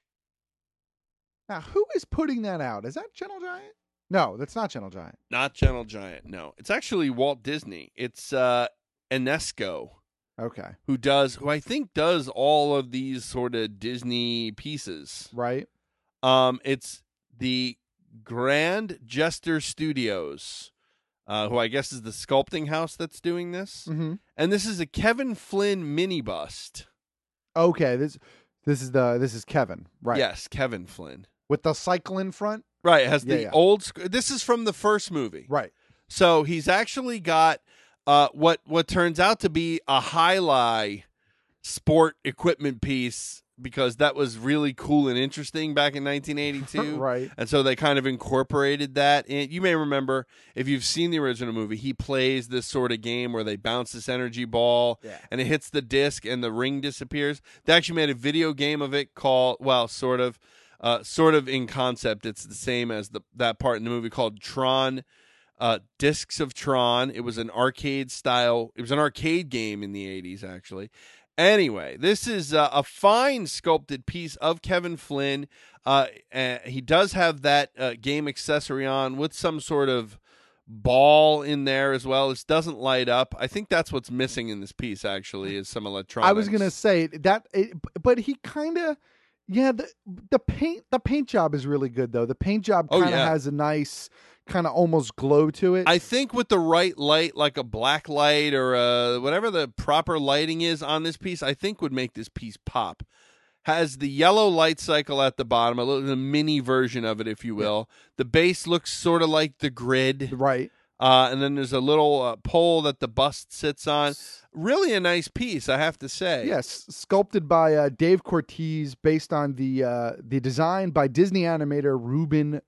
Now, who is putting that out? Is that Gentle Giant? No, that's not Gentle Giant. Not Gentle Giant, no. It's actually Walt Disney. It's uh, Enesco. Okay. Who does, who I think does all of these sort of Disney pieces. Right. Um, it's the Grand Jester Studios, uh, who I guess is the sculpting house that's doing this. Mm-hmm. And this is a Kevin Flynn mini bust. Okay, this this is the this is Kevin, right? Yes, Kevin Flynn. With the cycle in front? Right, it has Yeah, the yeah. old sc- this is from the first movie. Right. So he's actually got uh, what what turns out to be a Highlight sport equipment piece because that was really cool and interesting back in nineteen eighty-two. Right. And so they kind of incorporated that. And you may remember, if you've seen the original movie, he plays this sort of game where they bounce this energy ball Yeah. and it hits the disc and the ring disappears. They actually made a video game of it called, well, sort of, uh, sort of in concept. It's the same as the that part in the movie called Tron. Uh, Discs of Tron. It was an arcade style. It was an arcade game in the eighties, actually. Anyway, this is uh, a fine sculpted piece of Kevin Flynn. Uh, uh, he does have that uh, game accessory on with some sort of ball in there as well. It doesn't light up. I think that's what's missing in this piece, actually, is some electronics. I was gonna say that, it, but he kind of, yeah. The the paint the paint job is really good though. The paint job Oh, kind of yeah. has a nice kind of almost glow to it. I think with the right light, like a black light or uh whatever the proper lighting is on this piece, I think would make this piece pop. Has the yellow light cycle at the bottom, a little a mini version of it, if you will. The base looks sort of like the grid. Right. Uh, and then there's a little uh, pole that the bust sits on. Really a nice piece, I have to say. Yes, sculpted by uh, Dave Cortez, based on the uh, the design by Disney animator Ruben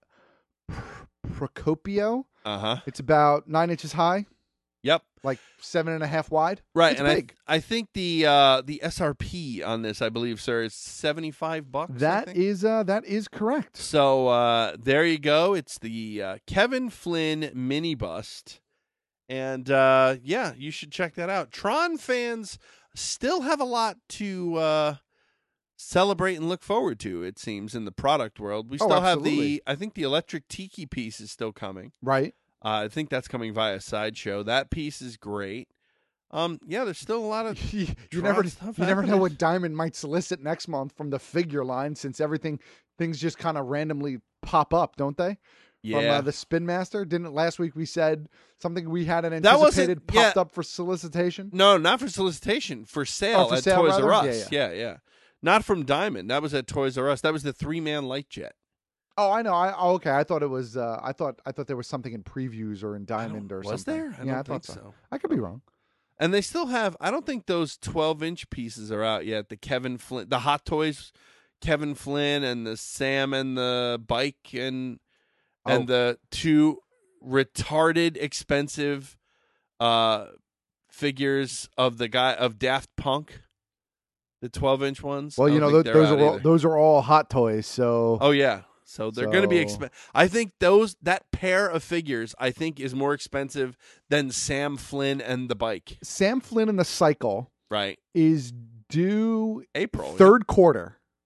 Procopio. Uh-huh. It's about nine inches high. Yep. Like seven and a half wide. Right, It's and big. I I think the uh, the S R P on this, I believe, sir, is seventy-five bucks. I That think. is uh, that is correct. So uh, there you go. It's the uh, Kevin Flynn mini bust. And uh, yeah, you should check that out. Tron fans still have a lot to uh, celebrate and look forward to, it seems, in the product world. We Oh, still have absolutely. the, I think the Electric Tiki piece is still coming. Right. Uh, I think that's coming via Sideshow. That piece is great. Um, yeah, there's still a lot of You Tron never stuff you never know happening. what Diamond might solicit next month from the figure line, since everything things just kind of randomly pop up, don't they? From Yeah. uh, the Spin Master. Didn't last week we said something we hadn't That wasn't- anticipated popped yeah. up for solicitation? No, not for solicitation. For sale Oh, for at sale, Toys rather? R Yeah, Us. Yeah, yeah, Not from Diamond. That was at Toys R Us. That was the three-man light jet. Oh, I know. I oh, okay. I thought it was. Uh, I thought. I thought there was something in previews or in Diamond or Was something. there? I yeah, don't I thought think so. so. I could be wrong. And they still have, I don't think those twelve-inch pieces are out yet. The Kevin Flynn, the Hot Toys Kevin Flynn and the Sam and the bike and and Oh. the two retarded expensive uh, figures of the guy of Daft Punk, the twelve-inch ones. Well, I you don't know, think those, they're those out are all, either. those are all hot toys. So Oh yeah. So they're going to be So- expensive. I think those that pair of figures I think is more expensive than Sam Flynn and the bike. Sam Flynn and the Cycle Right. is due April. third quarter.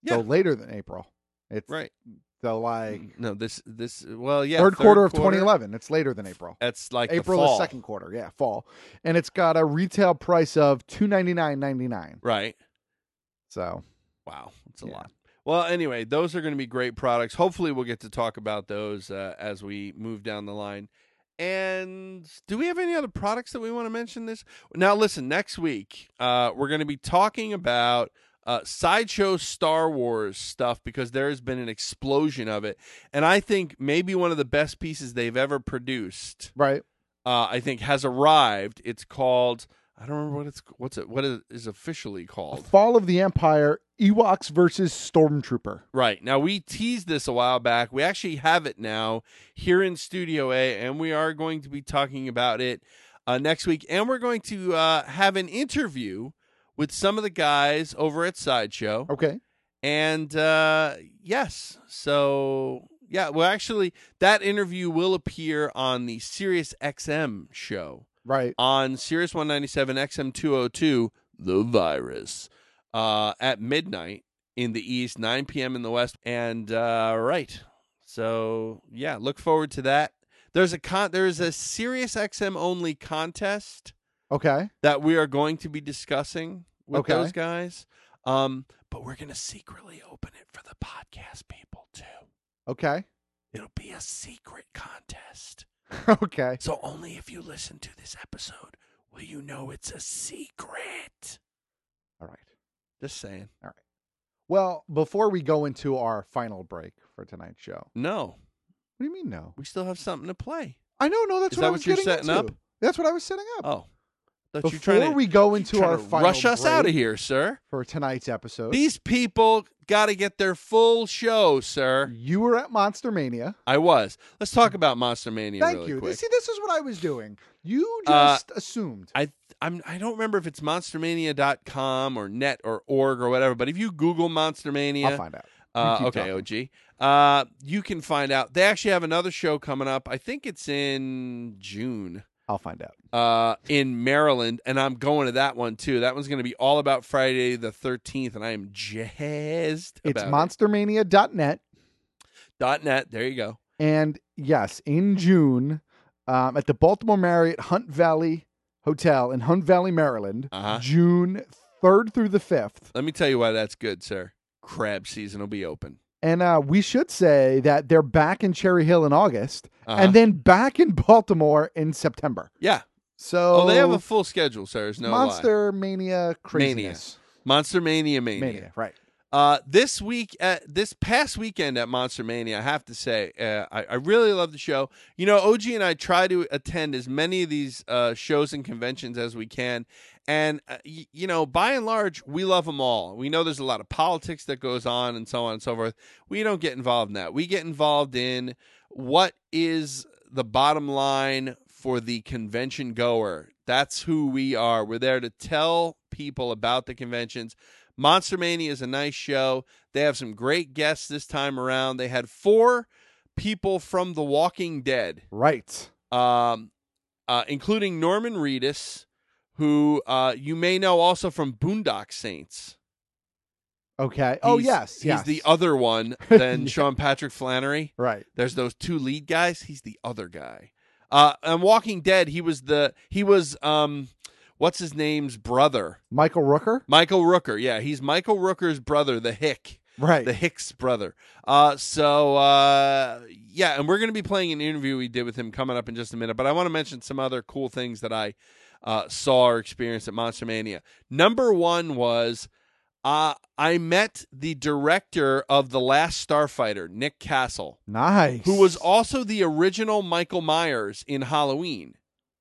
So Yeah. later than April. It's Right. So like no, this this well, yeah, third, third quarter of quarter. twenty eleven. It's later than April. That's like the April fall. is second quarter. Yeah, fall, and it's got a retail price of two ninety nine ninety nine. Right. So, wow, it's a lot. Well, anyway, those are going to be great products. Hopefully, we'll get to talk about those uh, as we move down the line. And do we have any other products that we want to mention this? Now, listen, next week, uh, we're going to be talking about uh, Sideshow Star Wars stuff because there has been an explosion of it. And I think maybe one of the best pieces they've ever produced, right? Uh, I think has arrived. It's called, I don't remember what it's, what's it, what it is officially called. Fall of the Empire, Ewoks versus Stormtrooper. Right. Now, we teased this a while back. We actually have it now here in Studio A, and we are going to be talking about it uh, next week. And we're going to uh, have an interview with some of the guys over at Sideshow. Okay. And, uh, yes, so, yeah, well, actually, that interview will appear on the Sirius X M show. Right. On Sirius one ninety-seven X M two oh two, The Virus. Uh, at midnight in the East, nine p.m. in the West. And, uh, right. So, yeah, look forward to that. There's a con- there's a Sirius X M only contest Okay. that we are going to be discussing with Okay. those guys. Um, but we're going to secretly open it for the podcast people, too. Okay. It'll be a secret contest. Okay. So only if you listen to this episode will you know it's a secret. All right. Just saying. All right. Well, before we go into our final break for tonight's show. No. What do you mean no? We still have something to play. I know, no, that's Is what that I what was you're getting setting into. up? That's what I was setting up. Oh. Thought Before you're trying to, we go into trying our to final rush us break out of here, sir. For tonight's episode. These people got to get their full show, sir. You were at Monster Mania. I was. Let's talk about Monster Mania Thank really you. quick. See, this is what I was doing. You Uh, just assumed. I I'm I don't remember if it's monster mania dot com or net or org or whatever, but if you Google Monster Mania, I'll find out. You Uh, keep okay, talking. O G. Uh, you can find out. They actually have another show coming up. I think it's in June. I'll find out. Uh, in Maryland, and I'm going to that one too. That one's going to be all about Friday the thirteenth, and I am jazzed. It's about monster mania dot net. it. Dot net. There you go. And yes, in June, um, at the Baltimore Marriott Hunt Valley Hotel in Hunt Valley, Maryland, Uh-huh. June third through the fifth. Let me tell you why that's good, sir. Crab season will be open. And uh, we should say that they're back in Cherry Hill in August, Uh-huh. and then back in Baltimore in September. Yeah. So Oh, they have a full schedule, sir. There's no lie. Monster Mania craziness. Monster Mania Mania. Mania, right. Uh, this week, at this past weekend at Monster Mania, I have to say, uh, I, I really love the show. You know, O G and I try to attend as many of these uh, shows and conventions as we can. And, uh, y- you know, by and large, we love them all. We know there's a lot of politics that goes on and so on and so forth. We don't get involved in that. We get involved in what is the bottom line for the convention goer. That's who we are. We're there to tell people about the conventions. Monster Mania is a nice show. They have some great guests this time around. They had four people from The Walking Dead. Right. Um, uh, including Norman Reedus, who uh, you may know also from Boondock Saints. Okay. Oh, He's- yes. He's yes. the other one than Yeah. Sean Patrick Flannery. Right. There's those two lead guys. He's the other guy. Uh, and Walking Dead, he was the he was um, what's his name's brother? Michael Rooker? Michael Rooker. Yeah, he's Michael Rooker's brother, the Hick. Right. The Hicks brother. Uh, so uh, yeah, and we're gonna be playing an interview we did with him coming up in just a minute. But I want to mention some other cool things that I uh, saw or experienced at Monster Mania. Number one was. Uh, I met the director of The Last Starfighter, Nick Castle. Nice. Who was also the original Michael Myers in Halloween.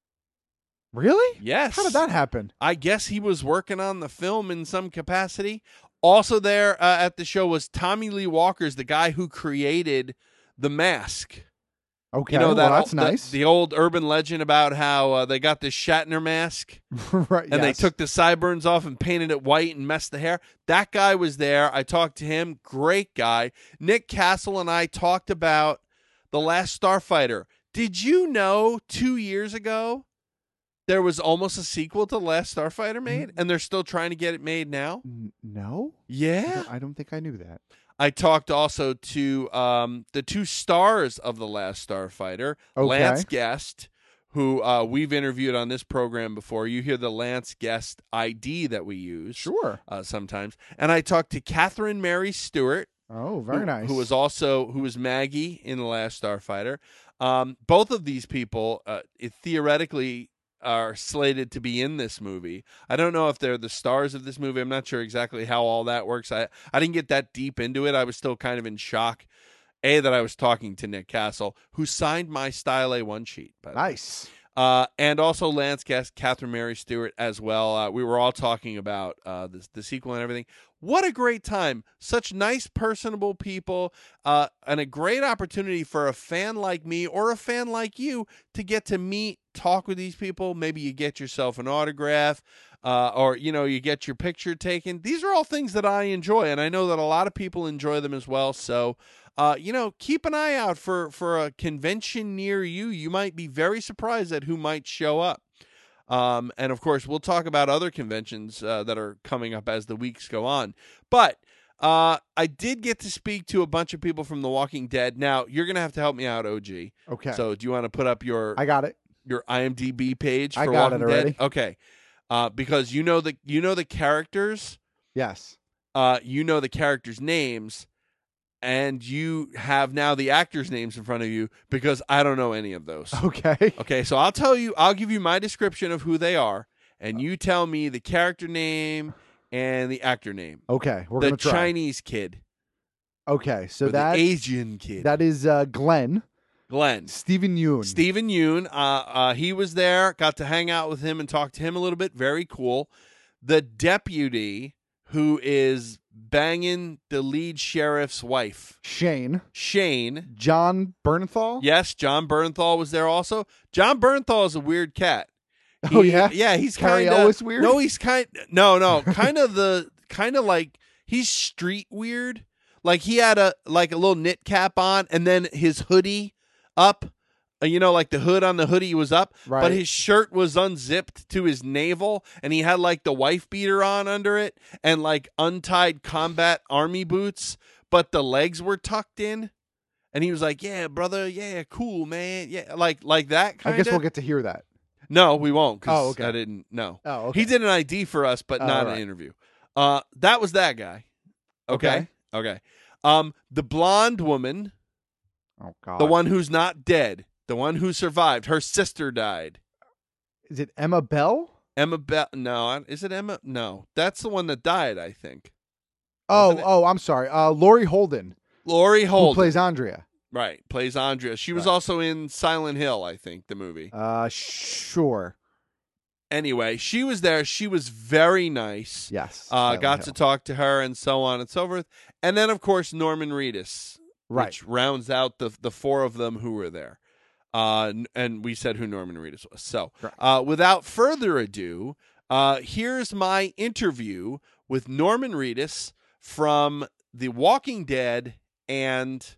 Really? Yes. How did that happen? I guess he was working on the film in some capacity. Also there uh, at the show was Tommy Lee Walker's the guy who created The Mask. Okay. You know that well, that's the- nice. The, old urban legend about how uh, they got this Shatner mask right. and they yes. took the sideburns off and painted it white and messed the hair. That guy was there. I talked to him. Great guy. Nick Castle and I talked about The Last Starfighter. Did you know two years ago There was almost a sequel to Last Starfighter made, and they're still trying to get it made now? N- no? Yeah. I don't, I don't think I knew that. I talked also to um, the two stars of The Last Starfighter, Okay. Lance Guest, who uh, we've interviewed on this program before. You hear the Lance Guest I D that we use. Sure. Uh, sometimes. And I talked to Catherine Mary Stewart. Oh, very who, nice. Who was also, who was Maggie in The Last Starfighter. Um, both of these people, uh, it theoretically, are slated to be in this movie. I don't know if they're the stars of this movie. I'm not sure exactly how all that works. I, I didn't get that deep into it. I was still kind of in shock. A, that I was talking to Nick Castle, who signed my Style A one sheet. By the Nice. way. Uh, and also Lance Guest, Catherine Mary Stewart as well. Uh, we were all talking about uh, the, the sequel and everything. What a great time. Such nice, personable people, uh, and a great opportunity for a fan like me or a fan like you to get to meet, talk with these people. Maybe you get yourself an autograph, uh, or, you know, you get your picture taken. These are all things that I enjoy, and I know that a lot of people enjoy them as well. So, uh, you know, keep an eye out for, for a convention near you. You might be very surprised at who might show up. Um, and, of course, we'll talk about other conventions uh, that are coming up as the weeks go on. But uh, I did get to speak to a bunch of people from The Walking Dead. Now, you're going to have to help me out, O G. Okay. So do you want to put up your I got it. your I M D B page for I got Walking it already. Dead? Okay. Uh, because you know the you know the characters. Yes. Uh, you know the characters' names. And you have now the actors' names in front of you because I don't know any of those. Okay. Okay, so I'll tell you, I'll give you my description of who they are, and you tell me the character name and the actor name. Okay, we're the gonna try. Chinese kid. Okay, so or that the Asian kid. That is uh, Glenn. Glenn. Stephen Yeun. Stephen Yeun. Uh, uh, he was there. Got to hang out with him and talk to him a little bit. Very cool. The deputy, who is banging the lead sheriff's wife. Shane. Shane. John Bernthal? Yes, John Bernthal was there also. John Bernthal is a weird cat. Oh, He- yeah? Yeah, he's Carrie kind Ellis of weird? No, he's kind No, no, kind of the kind of like he's street weird. Like he had a like a little knit cap on and then his hoodie up. Uh, You know, like the hood on the hoodie was up, Right. but his shirt was unzipped to his navel, and he had like the wife beater on under it, and like untied combat army boots, but the legs were tucked in. And he was like, "Yeah, brother, yeah, cool, man, yeah," like like that. I Kind guess we'll get to hear that. No, we won't. 'Cause Oh, okay. I didn't. No. Oh, okay. He did an I D for us, but Oh, not right. an interview. Uh, that was that guy. Okay. Okay. Okay. Um, the blonde woman, Oh, God. the one who's not dead, the one who survived. Her sister died. Is it Emma Bell? Emma Bell. No, is it Emma? No, that's the one that died. I think. Oh, Wasn't it? oh, I'm sorry. Uh, Lori Holden. Lori Holden Who plays Andrea. Right, plays Andrea. She was Right. also in Silent Hill, I think, the movie. Uh, sure. Anyway, she was there. She was very nice. Yes. Uh, Silent got Hill. to talk to her and so on and so forth. And then, of course, Norman Reedus, Right. which rounds out the the four of them who were there. Uh, n- and we said who Norman Reedus was. So, Correct. uh, without further ado, uh, here's my interview with Norman Reedus from The Walking Dead and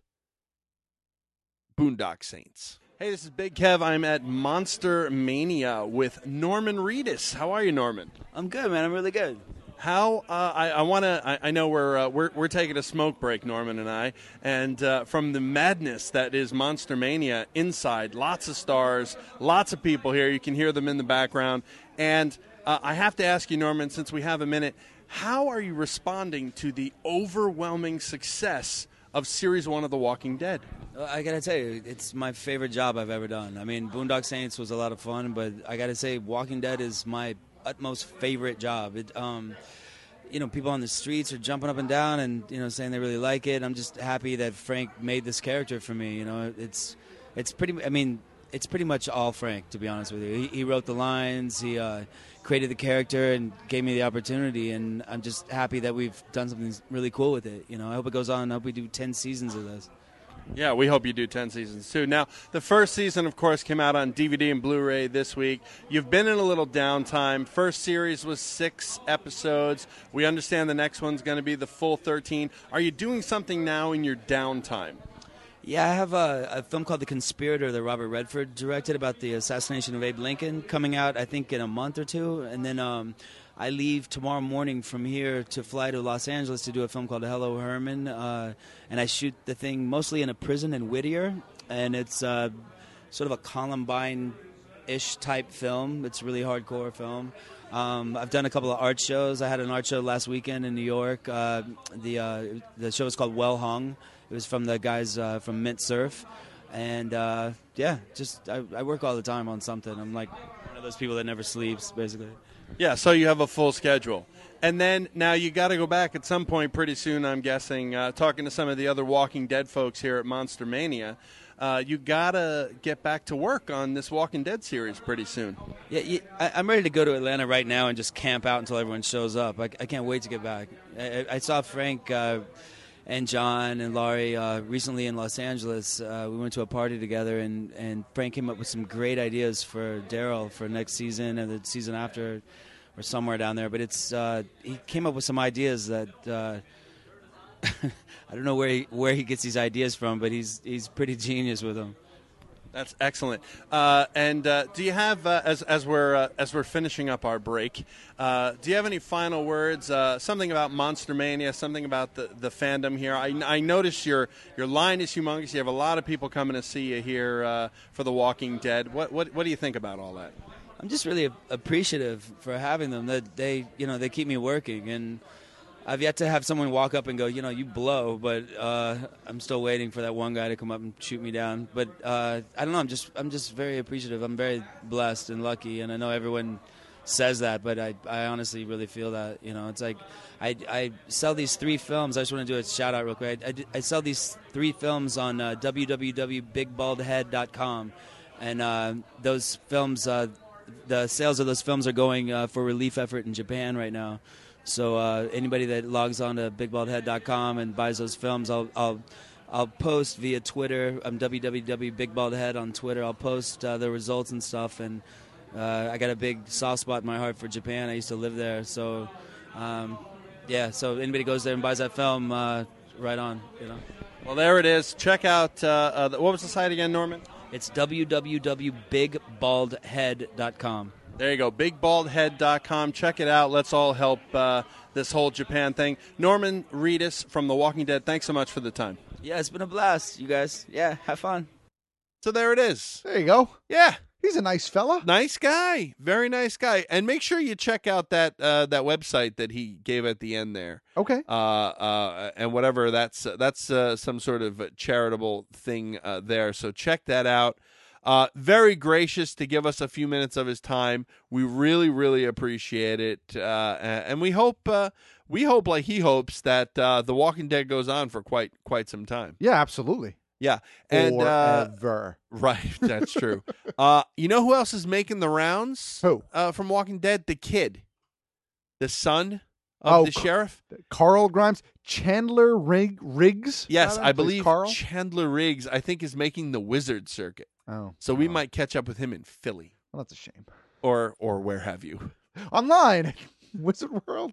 Boondock Saints. Hey, this is Big Kev. I'm at Monster Mania with Norman Reedus. How are you, Norman? I'm good, man. I'm really good. How uh, I, I want to. I, I know we're, uh, we're we're taking a smoke break, Norman and I, and uh, from the madness that is Monster Mania inside, lots of stars, lots of people here. You can hear them in the background, and uh, I have to ask you, Norman, since we have a minute, how are you responding to the overwhelming success of Series One of The Walking Dead? Uh, I gotta tell you, it's my favorite job I've ever done. I mean, Boondock Saints was a lot of fun, but I gotta say, Walking Dead is my utmost favorite job. It, um, you know, people on the streets are jumping up and down and you know saying they really like it. I'm just happy that Frank made this character for me. You know, it's it's pretty. I mean, it's pretty much all Frank, to be honest with you. He, he wrote the lines, he uh, created the character, and gave me the opportunity. And I'm just happy that we've done something really cool with it. You know, I hope it goes on. I hope we do ten seasons of this. Yeah, we hope you do ten seasons too. Now, the first season, of course, came out on D V D and Blu-ray this week. You've been in a little downtime. First series was six episodes. We understand the next one's going to be the full thirteen. Are you doing something now in your downtime? Yeah, I have a, a film called The Conspirator that Robert Redford directed about the assassination of Abe Lincoln coming out, I think, in a month or two. And then um, I leave tomorrow morning from here to fly to Los Angeles to do a film called Hello, Herman. Uh, and I shoot the thing mostly in a prison in Whittier. And it's uh, sort of a Columbine-ish type film. It's a really hardcore film. Um, I've done a couple of art shows. I had an art show last weekend in New York. Uh, the, uh, the show is called Well Hung. It was from the guys uh, from Mint Surf. And, uh, yeah, just I, I work all the time on something. I'm like one of those people that never sleeps, basically. Yeah, so you have a full schedule. And then now you got to go back at some point pretty soon, I'm guessing, uh, talking to some of the other Walking Dead folks here at Monster Mania. Uh, you got to get back to work on this Walking Dead series pretty soon. Yeah, yeah I, I'm ready to go to Atlanta right now and just camp out until everyone shows up. I, I can't wait to get back. I, I saw Frank... Uh, and John and Laurie uh, recently in Los Angeles. Uh, we went to a party together, and, and Frank came up with some great ideas for Daryl for next season and the season after, or somewhere down there. But it's uh, he came up with some ideas that uh, I don't know where he, where he gets these ideas from, but he's he's pretty genius with them. That's excellent. Uh, and uh, do you have, uh, as as we're uh, as we're finishing up our break, uh, do you have any final words? Uh, something about Monster Mania, something about the, the fandom here. I, I notice your your line is humongous. You have a lot of people coming to see you here uh, for The Walking Dead. What what what do you think about all that? I'm just really appreciative for having them. That they you know they keep me working, and I've yet to have someone walk up and go, you know, you blow, but uh, I'm still waiting for that one guy to come up and shoot me down. But uh, I don't know. I'm just, I'm just very appreciative. I'm very blessed and lucky, and I know everyone says that, but I, I honestly really feel that. You know, it's like I, I sell these three films. I just want to do a shout out real quick. I, I, I sell these three films on uh, w w w dot big bald head dot com, and uh, those films, uh, the sales of those films are going uh, for relief effort in Japan right now. So uh, anybody that logs on to big bald head dot com and buys those films, I'll I'll, I'll post via Twitter. I'm w w w dot big bald head on Twitter. I'll post uh, the results and stuff. And uh, I got a big soft spot in my heart for Japan. I used to live there. So, um, yeah, so anybody goes there and buys that film, uh, right on, you know. Well, there it is. Check out, uh, uh, the, what was the site again, Norman? It's w w w dot big bald head dot com. There you go, big bald head dot com. Check it out. Let's all help uh, this whole Japan thing. Norman Reedus from The Walking Dead, thanks so much for the time. Yeah, it's been a blast, you guys. Yeah, have fun. So there it is. There you go. Yeah. He's a nice fella. Nice guy. Very nice guy. And make sure you check out that uh, that website that he gave at the end there. Okay. Uh, uh, and whatever, that's, uh, that's uh, some sort of charitable thing uh, there. So check that out. Uh, very gracious to give us a few minutes of his time. We really, really appreciate it, uh, and we hope, uh, we hope, like he hopes, that uh, The Walking Dead goes on for quite, quite some time. Yeah, absolutely. Yeah, and forever. Uh, right, that's true. uh, you know who else is making the rounds? Who? Uh, from Walking Dead, the kid, the son of oh, the sheriff, Carl Grimes, Chandler Rig- Riggs. Yes, I believe Carl? Chandler Riggs. I think is making the Wizard circuit. Oh, so we oh. might catch up with him in Philly. Well, that's a shame. Or or where have you? Online, Wizard World.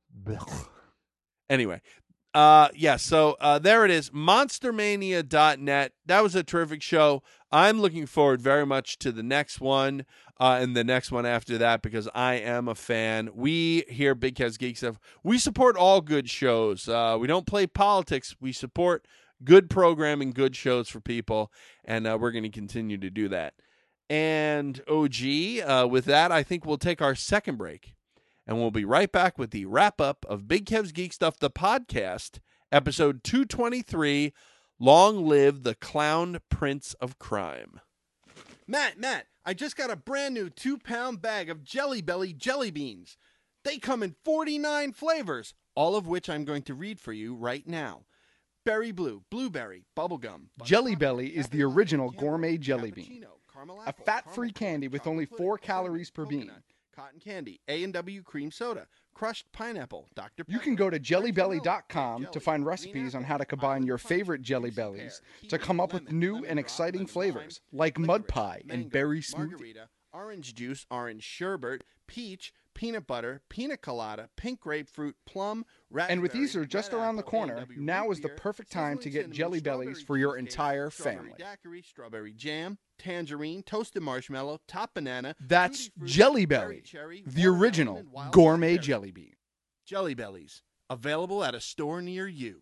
Anyway, uh, yeah. So uh, there it is, monster mania dot net. That was a terrific show. I'm looking forward very much to the next one uh, and the next one after that because I am a fan. We here at Big Kev's Geek Stuff, we support all good shows. Uh, we don't play politics. We support good programming, good shows for people, and uh, we're going to continue to do that. And, O G, uh, with that, I think we'll take our second break, and we'll be right back with the wrap-up of Big Kev's Geek Stuff, the podcast, episode two twenty-three, Long Live the Clown Prince of Crime. Matt, Matt, I just got a brand new two-pound bag of Jelly Belly jelly beans. They come in forty-nine flavors, all of which I'm going to read for you right now. Berry blue, blueberry, bubblegum. Jelly Belly is the original gourmet jelly bean. A fat-free candy with only four calories per bean. Cotton candy, A and W cream soda, crushed pineapple, Doctor Pepper. You can go to jelly belly dot com to find recipes on how to combine your favorite Jelly Bellies to come up with new and exciting flavors like mud pie and berry smoothie. Orange juice, orange sherbet, peach, peanut butter, pina colada, pink grapefruit, plum, raspberry. And with Easter just around the corner, now is the perfect time to get Jelly Bellies for your entire family. Daiquiri, strawberry jam, tangerine, toasted marshmallow, top banana. That's Jelly Belly, the original gourmet jelly bean. Jelly Bellies, available at a store near you.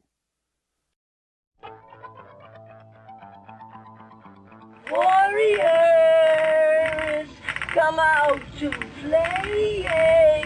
Warriors, come out to play.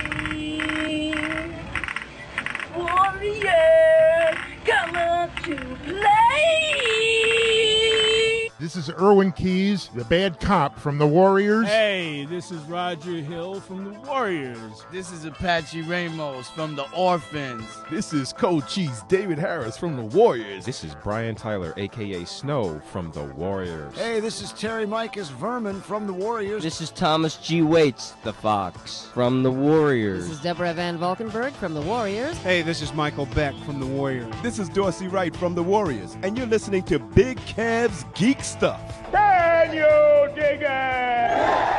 Warriors, come out to play. This is Erwin Keys, the bad cop from the Warriors. Hey, this is Roger Hill from the Warriors. This is Apache Ramos from the Orphans. This is Cold Cheese David Harris from the Warriors. This is Brian Tyler, a k a. Snow, from the Warriors. Hey, this is Terry Micus Vermin from the Warriors. This is Thomas G. Waits, the Fox, from the Warriors. This is Deborah Van Valkenburg from the Warriors. Hey, this is Michael Beck from the Warriors. This is Dorsey Wright from the Warriors, and you're listening to Big Cavs Geek Stuff. Can you dig it?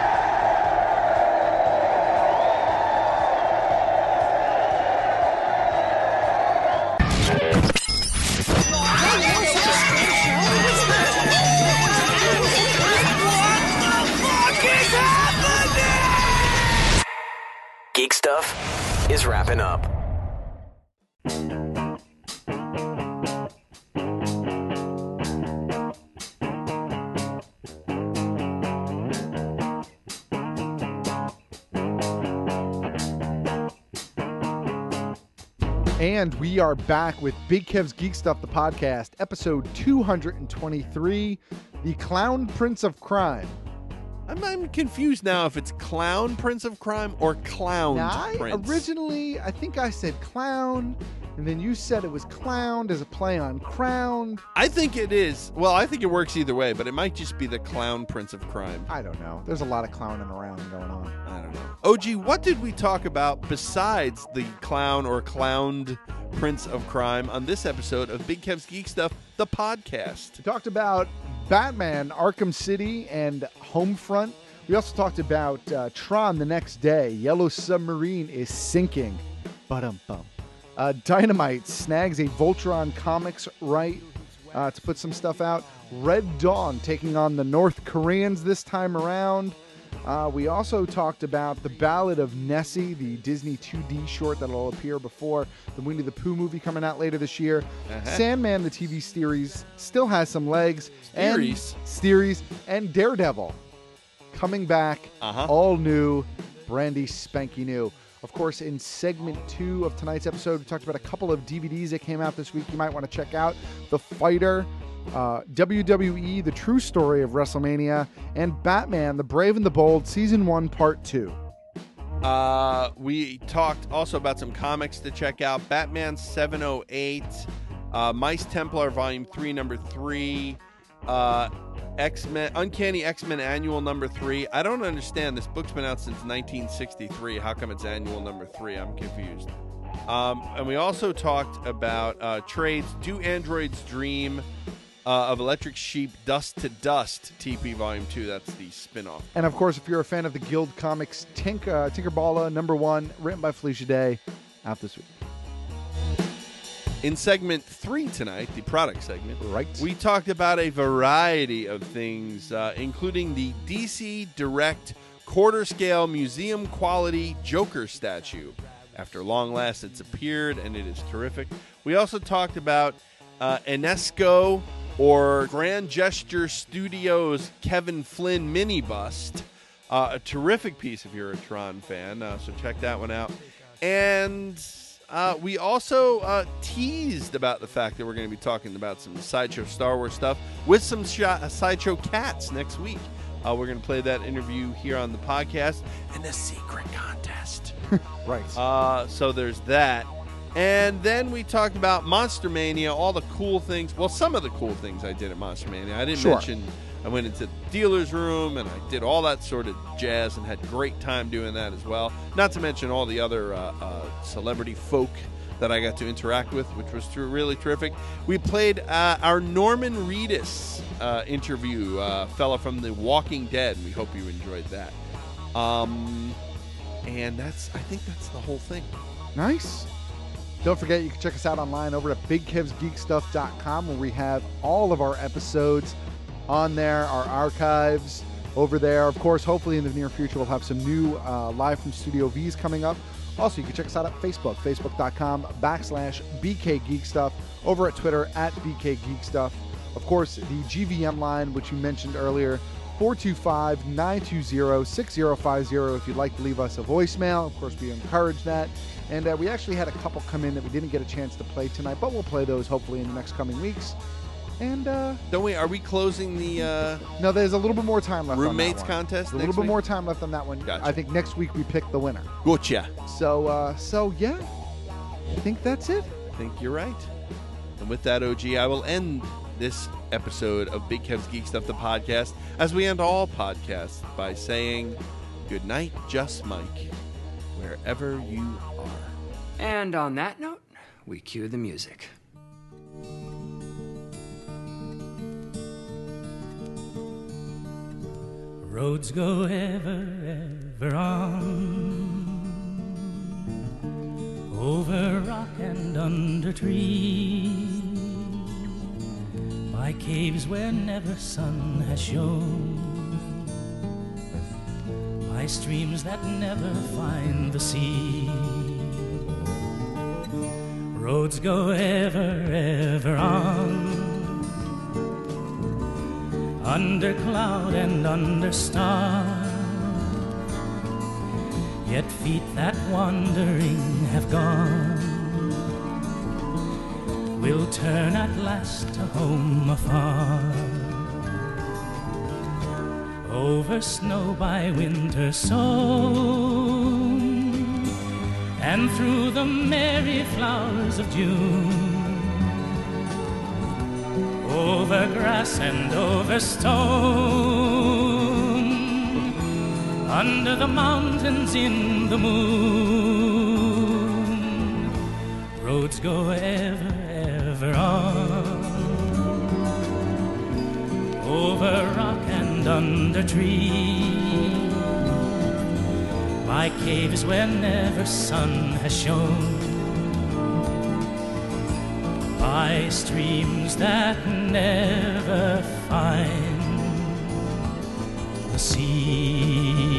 Geek Stuff is wrapping up. And we are back with Big Kev's Geek Stuff, the podcast, episode two hundred twenty-three, The Clown Prince of Crime. I'm, I'm confused now if it's Clown Prince of Crime or Clown Now, Prince. I, originally, I think I said clown, and then you said it was clowned as a play on crowned. I think it is. Well, I think it works either way, but it might just be the Clown Prince of Crime. I don't know. There's a lot of clowning around going on. I don't know. O G, what did we talk about besides the clown or clowned Prince of Crime on this episode of Big Kev's Geek Stuff, the podcast? We talked about Batman, Arkham City, and Homefront. We also talked about uh, Tron the Next Day. Yellow Submarine is sinking. Ba-dum-bum. Uh, Dynamite snags a Voltron Comics right uh, to put some stuff out. Red Dawn taking on the North Koreans this time around. Uh, we also talked about The Ballad of Nessie, the Disney two D short that will appear before the Winnie the Pooh movie coming out later this year. Uh-huh. Sandman, the T V series, still has some legs. Series. And series. And Daredevil coming back, uh-huh. all new, brandy spanky new. Of course, in segment two of tonight's episode, we talked about a couple of D V Ds that came out this week you might want to check out. The Fighter, uh, W W E, The True Story of WrestleMania, and Batman, The Brave and the Bold, Season one, Part two. Uh, we talked also about some comics to check out. Batman seven oh eight, uh, Mice Templar Volume three, Number three, uh, X-Men, Uncanny X-Men Annual Number three. I don't understand. This book's been out since nineteen sixty-three. How come it's Annual Number three? I'm confused. Um, and we also talked about uh, trades. Do Androids Dream uh, of Electric Sheep, Dust to Dust, T P Volume two. That's the spinoff. And, of course, if you're a fan of the Guild Comics, Tink, uh, Tinkerballa, number one, written by Felicia Day, out this week. In segment three tonight, the product segment, right, we talked about a variety of things, uh, including the D C Direct quarter-scale museum-quality Joker statue. After long last, it's appeared, and it is terrific. We also talked about uh, Enesco, or Grand Gesture Studios Kevin Flynn mini bust. Uh, a terrific piece if you're a Tron fan, uh, so check that one out. And uh, we also uh, teased about the fact that we're going to be talking about some Sideshow Star Wars stuff with some sh- uh, Sideshow Cats next week. Uh, we're going to play that interview here on the podcast and the secret contest. Right. Uh, so there's that. And then we talked about Monster Mania, all the cool things. Well, some of the cool things I did at Monster Mania. I didn't Sure. mention I went into the dealer's room and I did all that sort of jazz and had great time doing that as well. Not to mention all the other uh, uh, celebrity folk that I got to interact with, which was tr- really terrific. We played uh, our Norman Reedus uh, interview, uh, fella from The Walking Dead. We hope you enjoyed that. Um, And that's, I think that's the whole thing. Nice. Don't forget, you can check us out online over at big kevs geek stuff dot com, where we have all of our episodes on there, our archives over there. Of course, hopefully in the near future, we'll have some new uh, Live from Studio V's coming up. Also, you can check us out at Facebook, facebook.com backslash BKGeekStuff, over at Twitter at BKGeekStuff. Of course, the G V M line, which you mentioned earlier, four two five, nine two zero, six zero five zero if you'd like to leave us a voicemail. Of course, we encourage that. And uh, we actually had a couple come in that we didn't get a chance to play tonight, but we'll play those hopefully in the next coming weeks. And uh, don't we? Are we closing the? Uh, no, there's a little bit more time left. Roommates on that one. contest. A little next bit week? more time left on that one. Gotcha. I think next week we pick the winner. Gotcha. So, uh, so yeah, I think that's it. I think you're right. And with that, O G, I will end this episode of Big Kev's Geek Stuff, the podcast, as we end all podcasts, by saying good night, Just Mike, wherever you are. And on that note, we cue the music. Roads go ever, ever on, over rock and under tree, by caves where never sun has shone, by streams that never find the sea. Roads go ever, ever on, under cloud and under star, yet feet that wandering have gone will turn at last to home afar. Over snow by winter sown, and through the merry flowers of June, over grass and over stone, under the mountains in the moon, roads go ever, ever on, over rock and under tree, by caves where never sun has shone, by streams that never find the sea.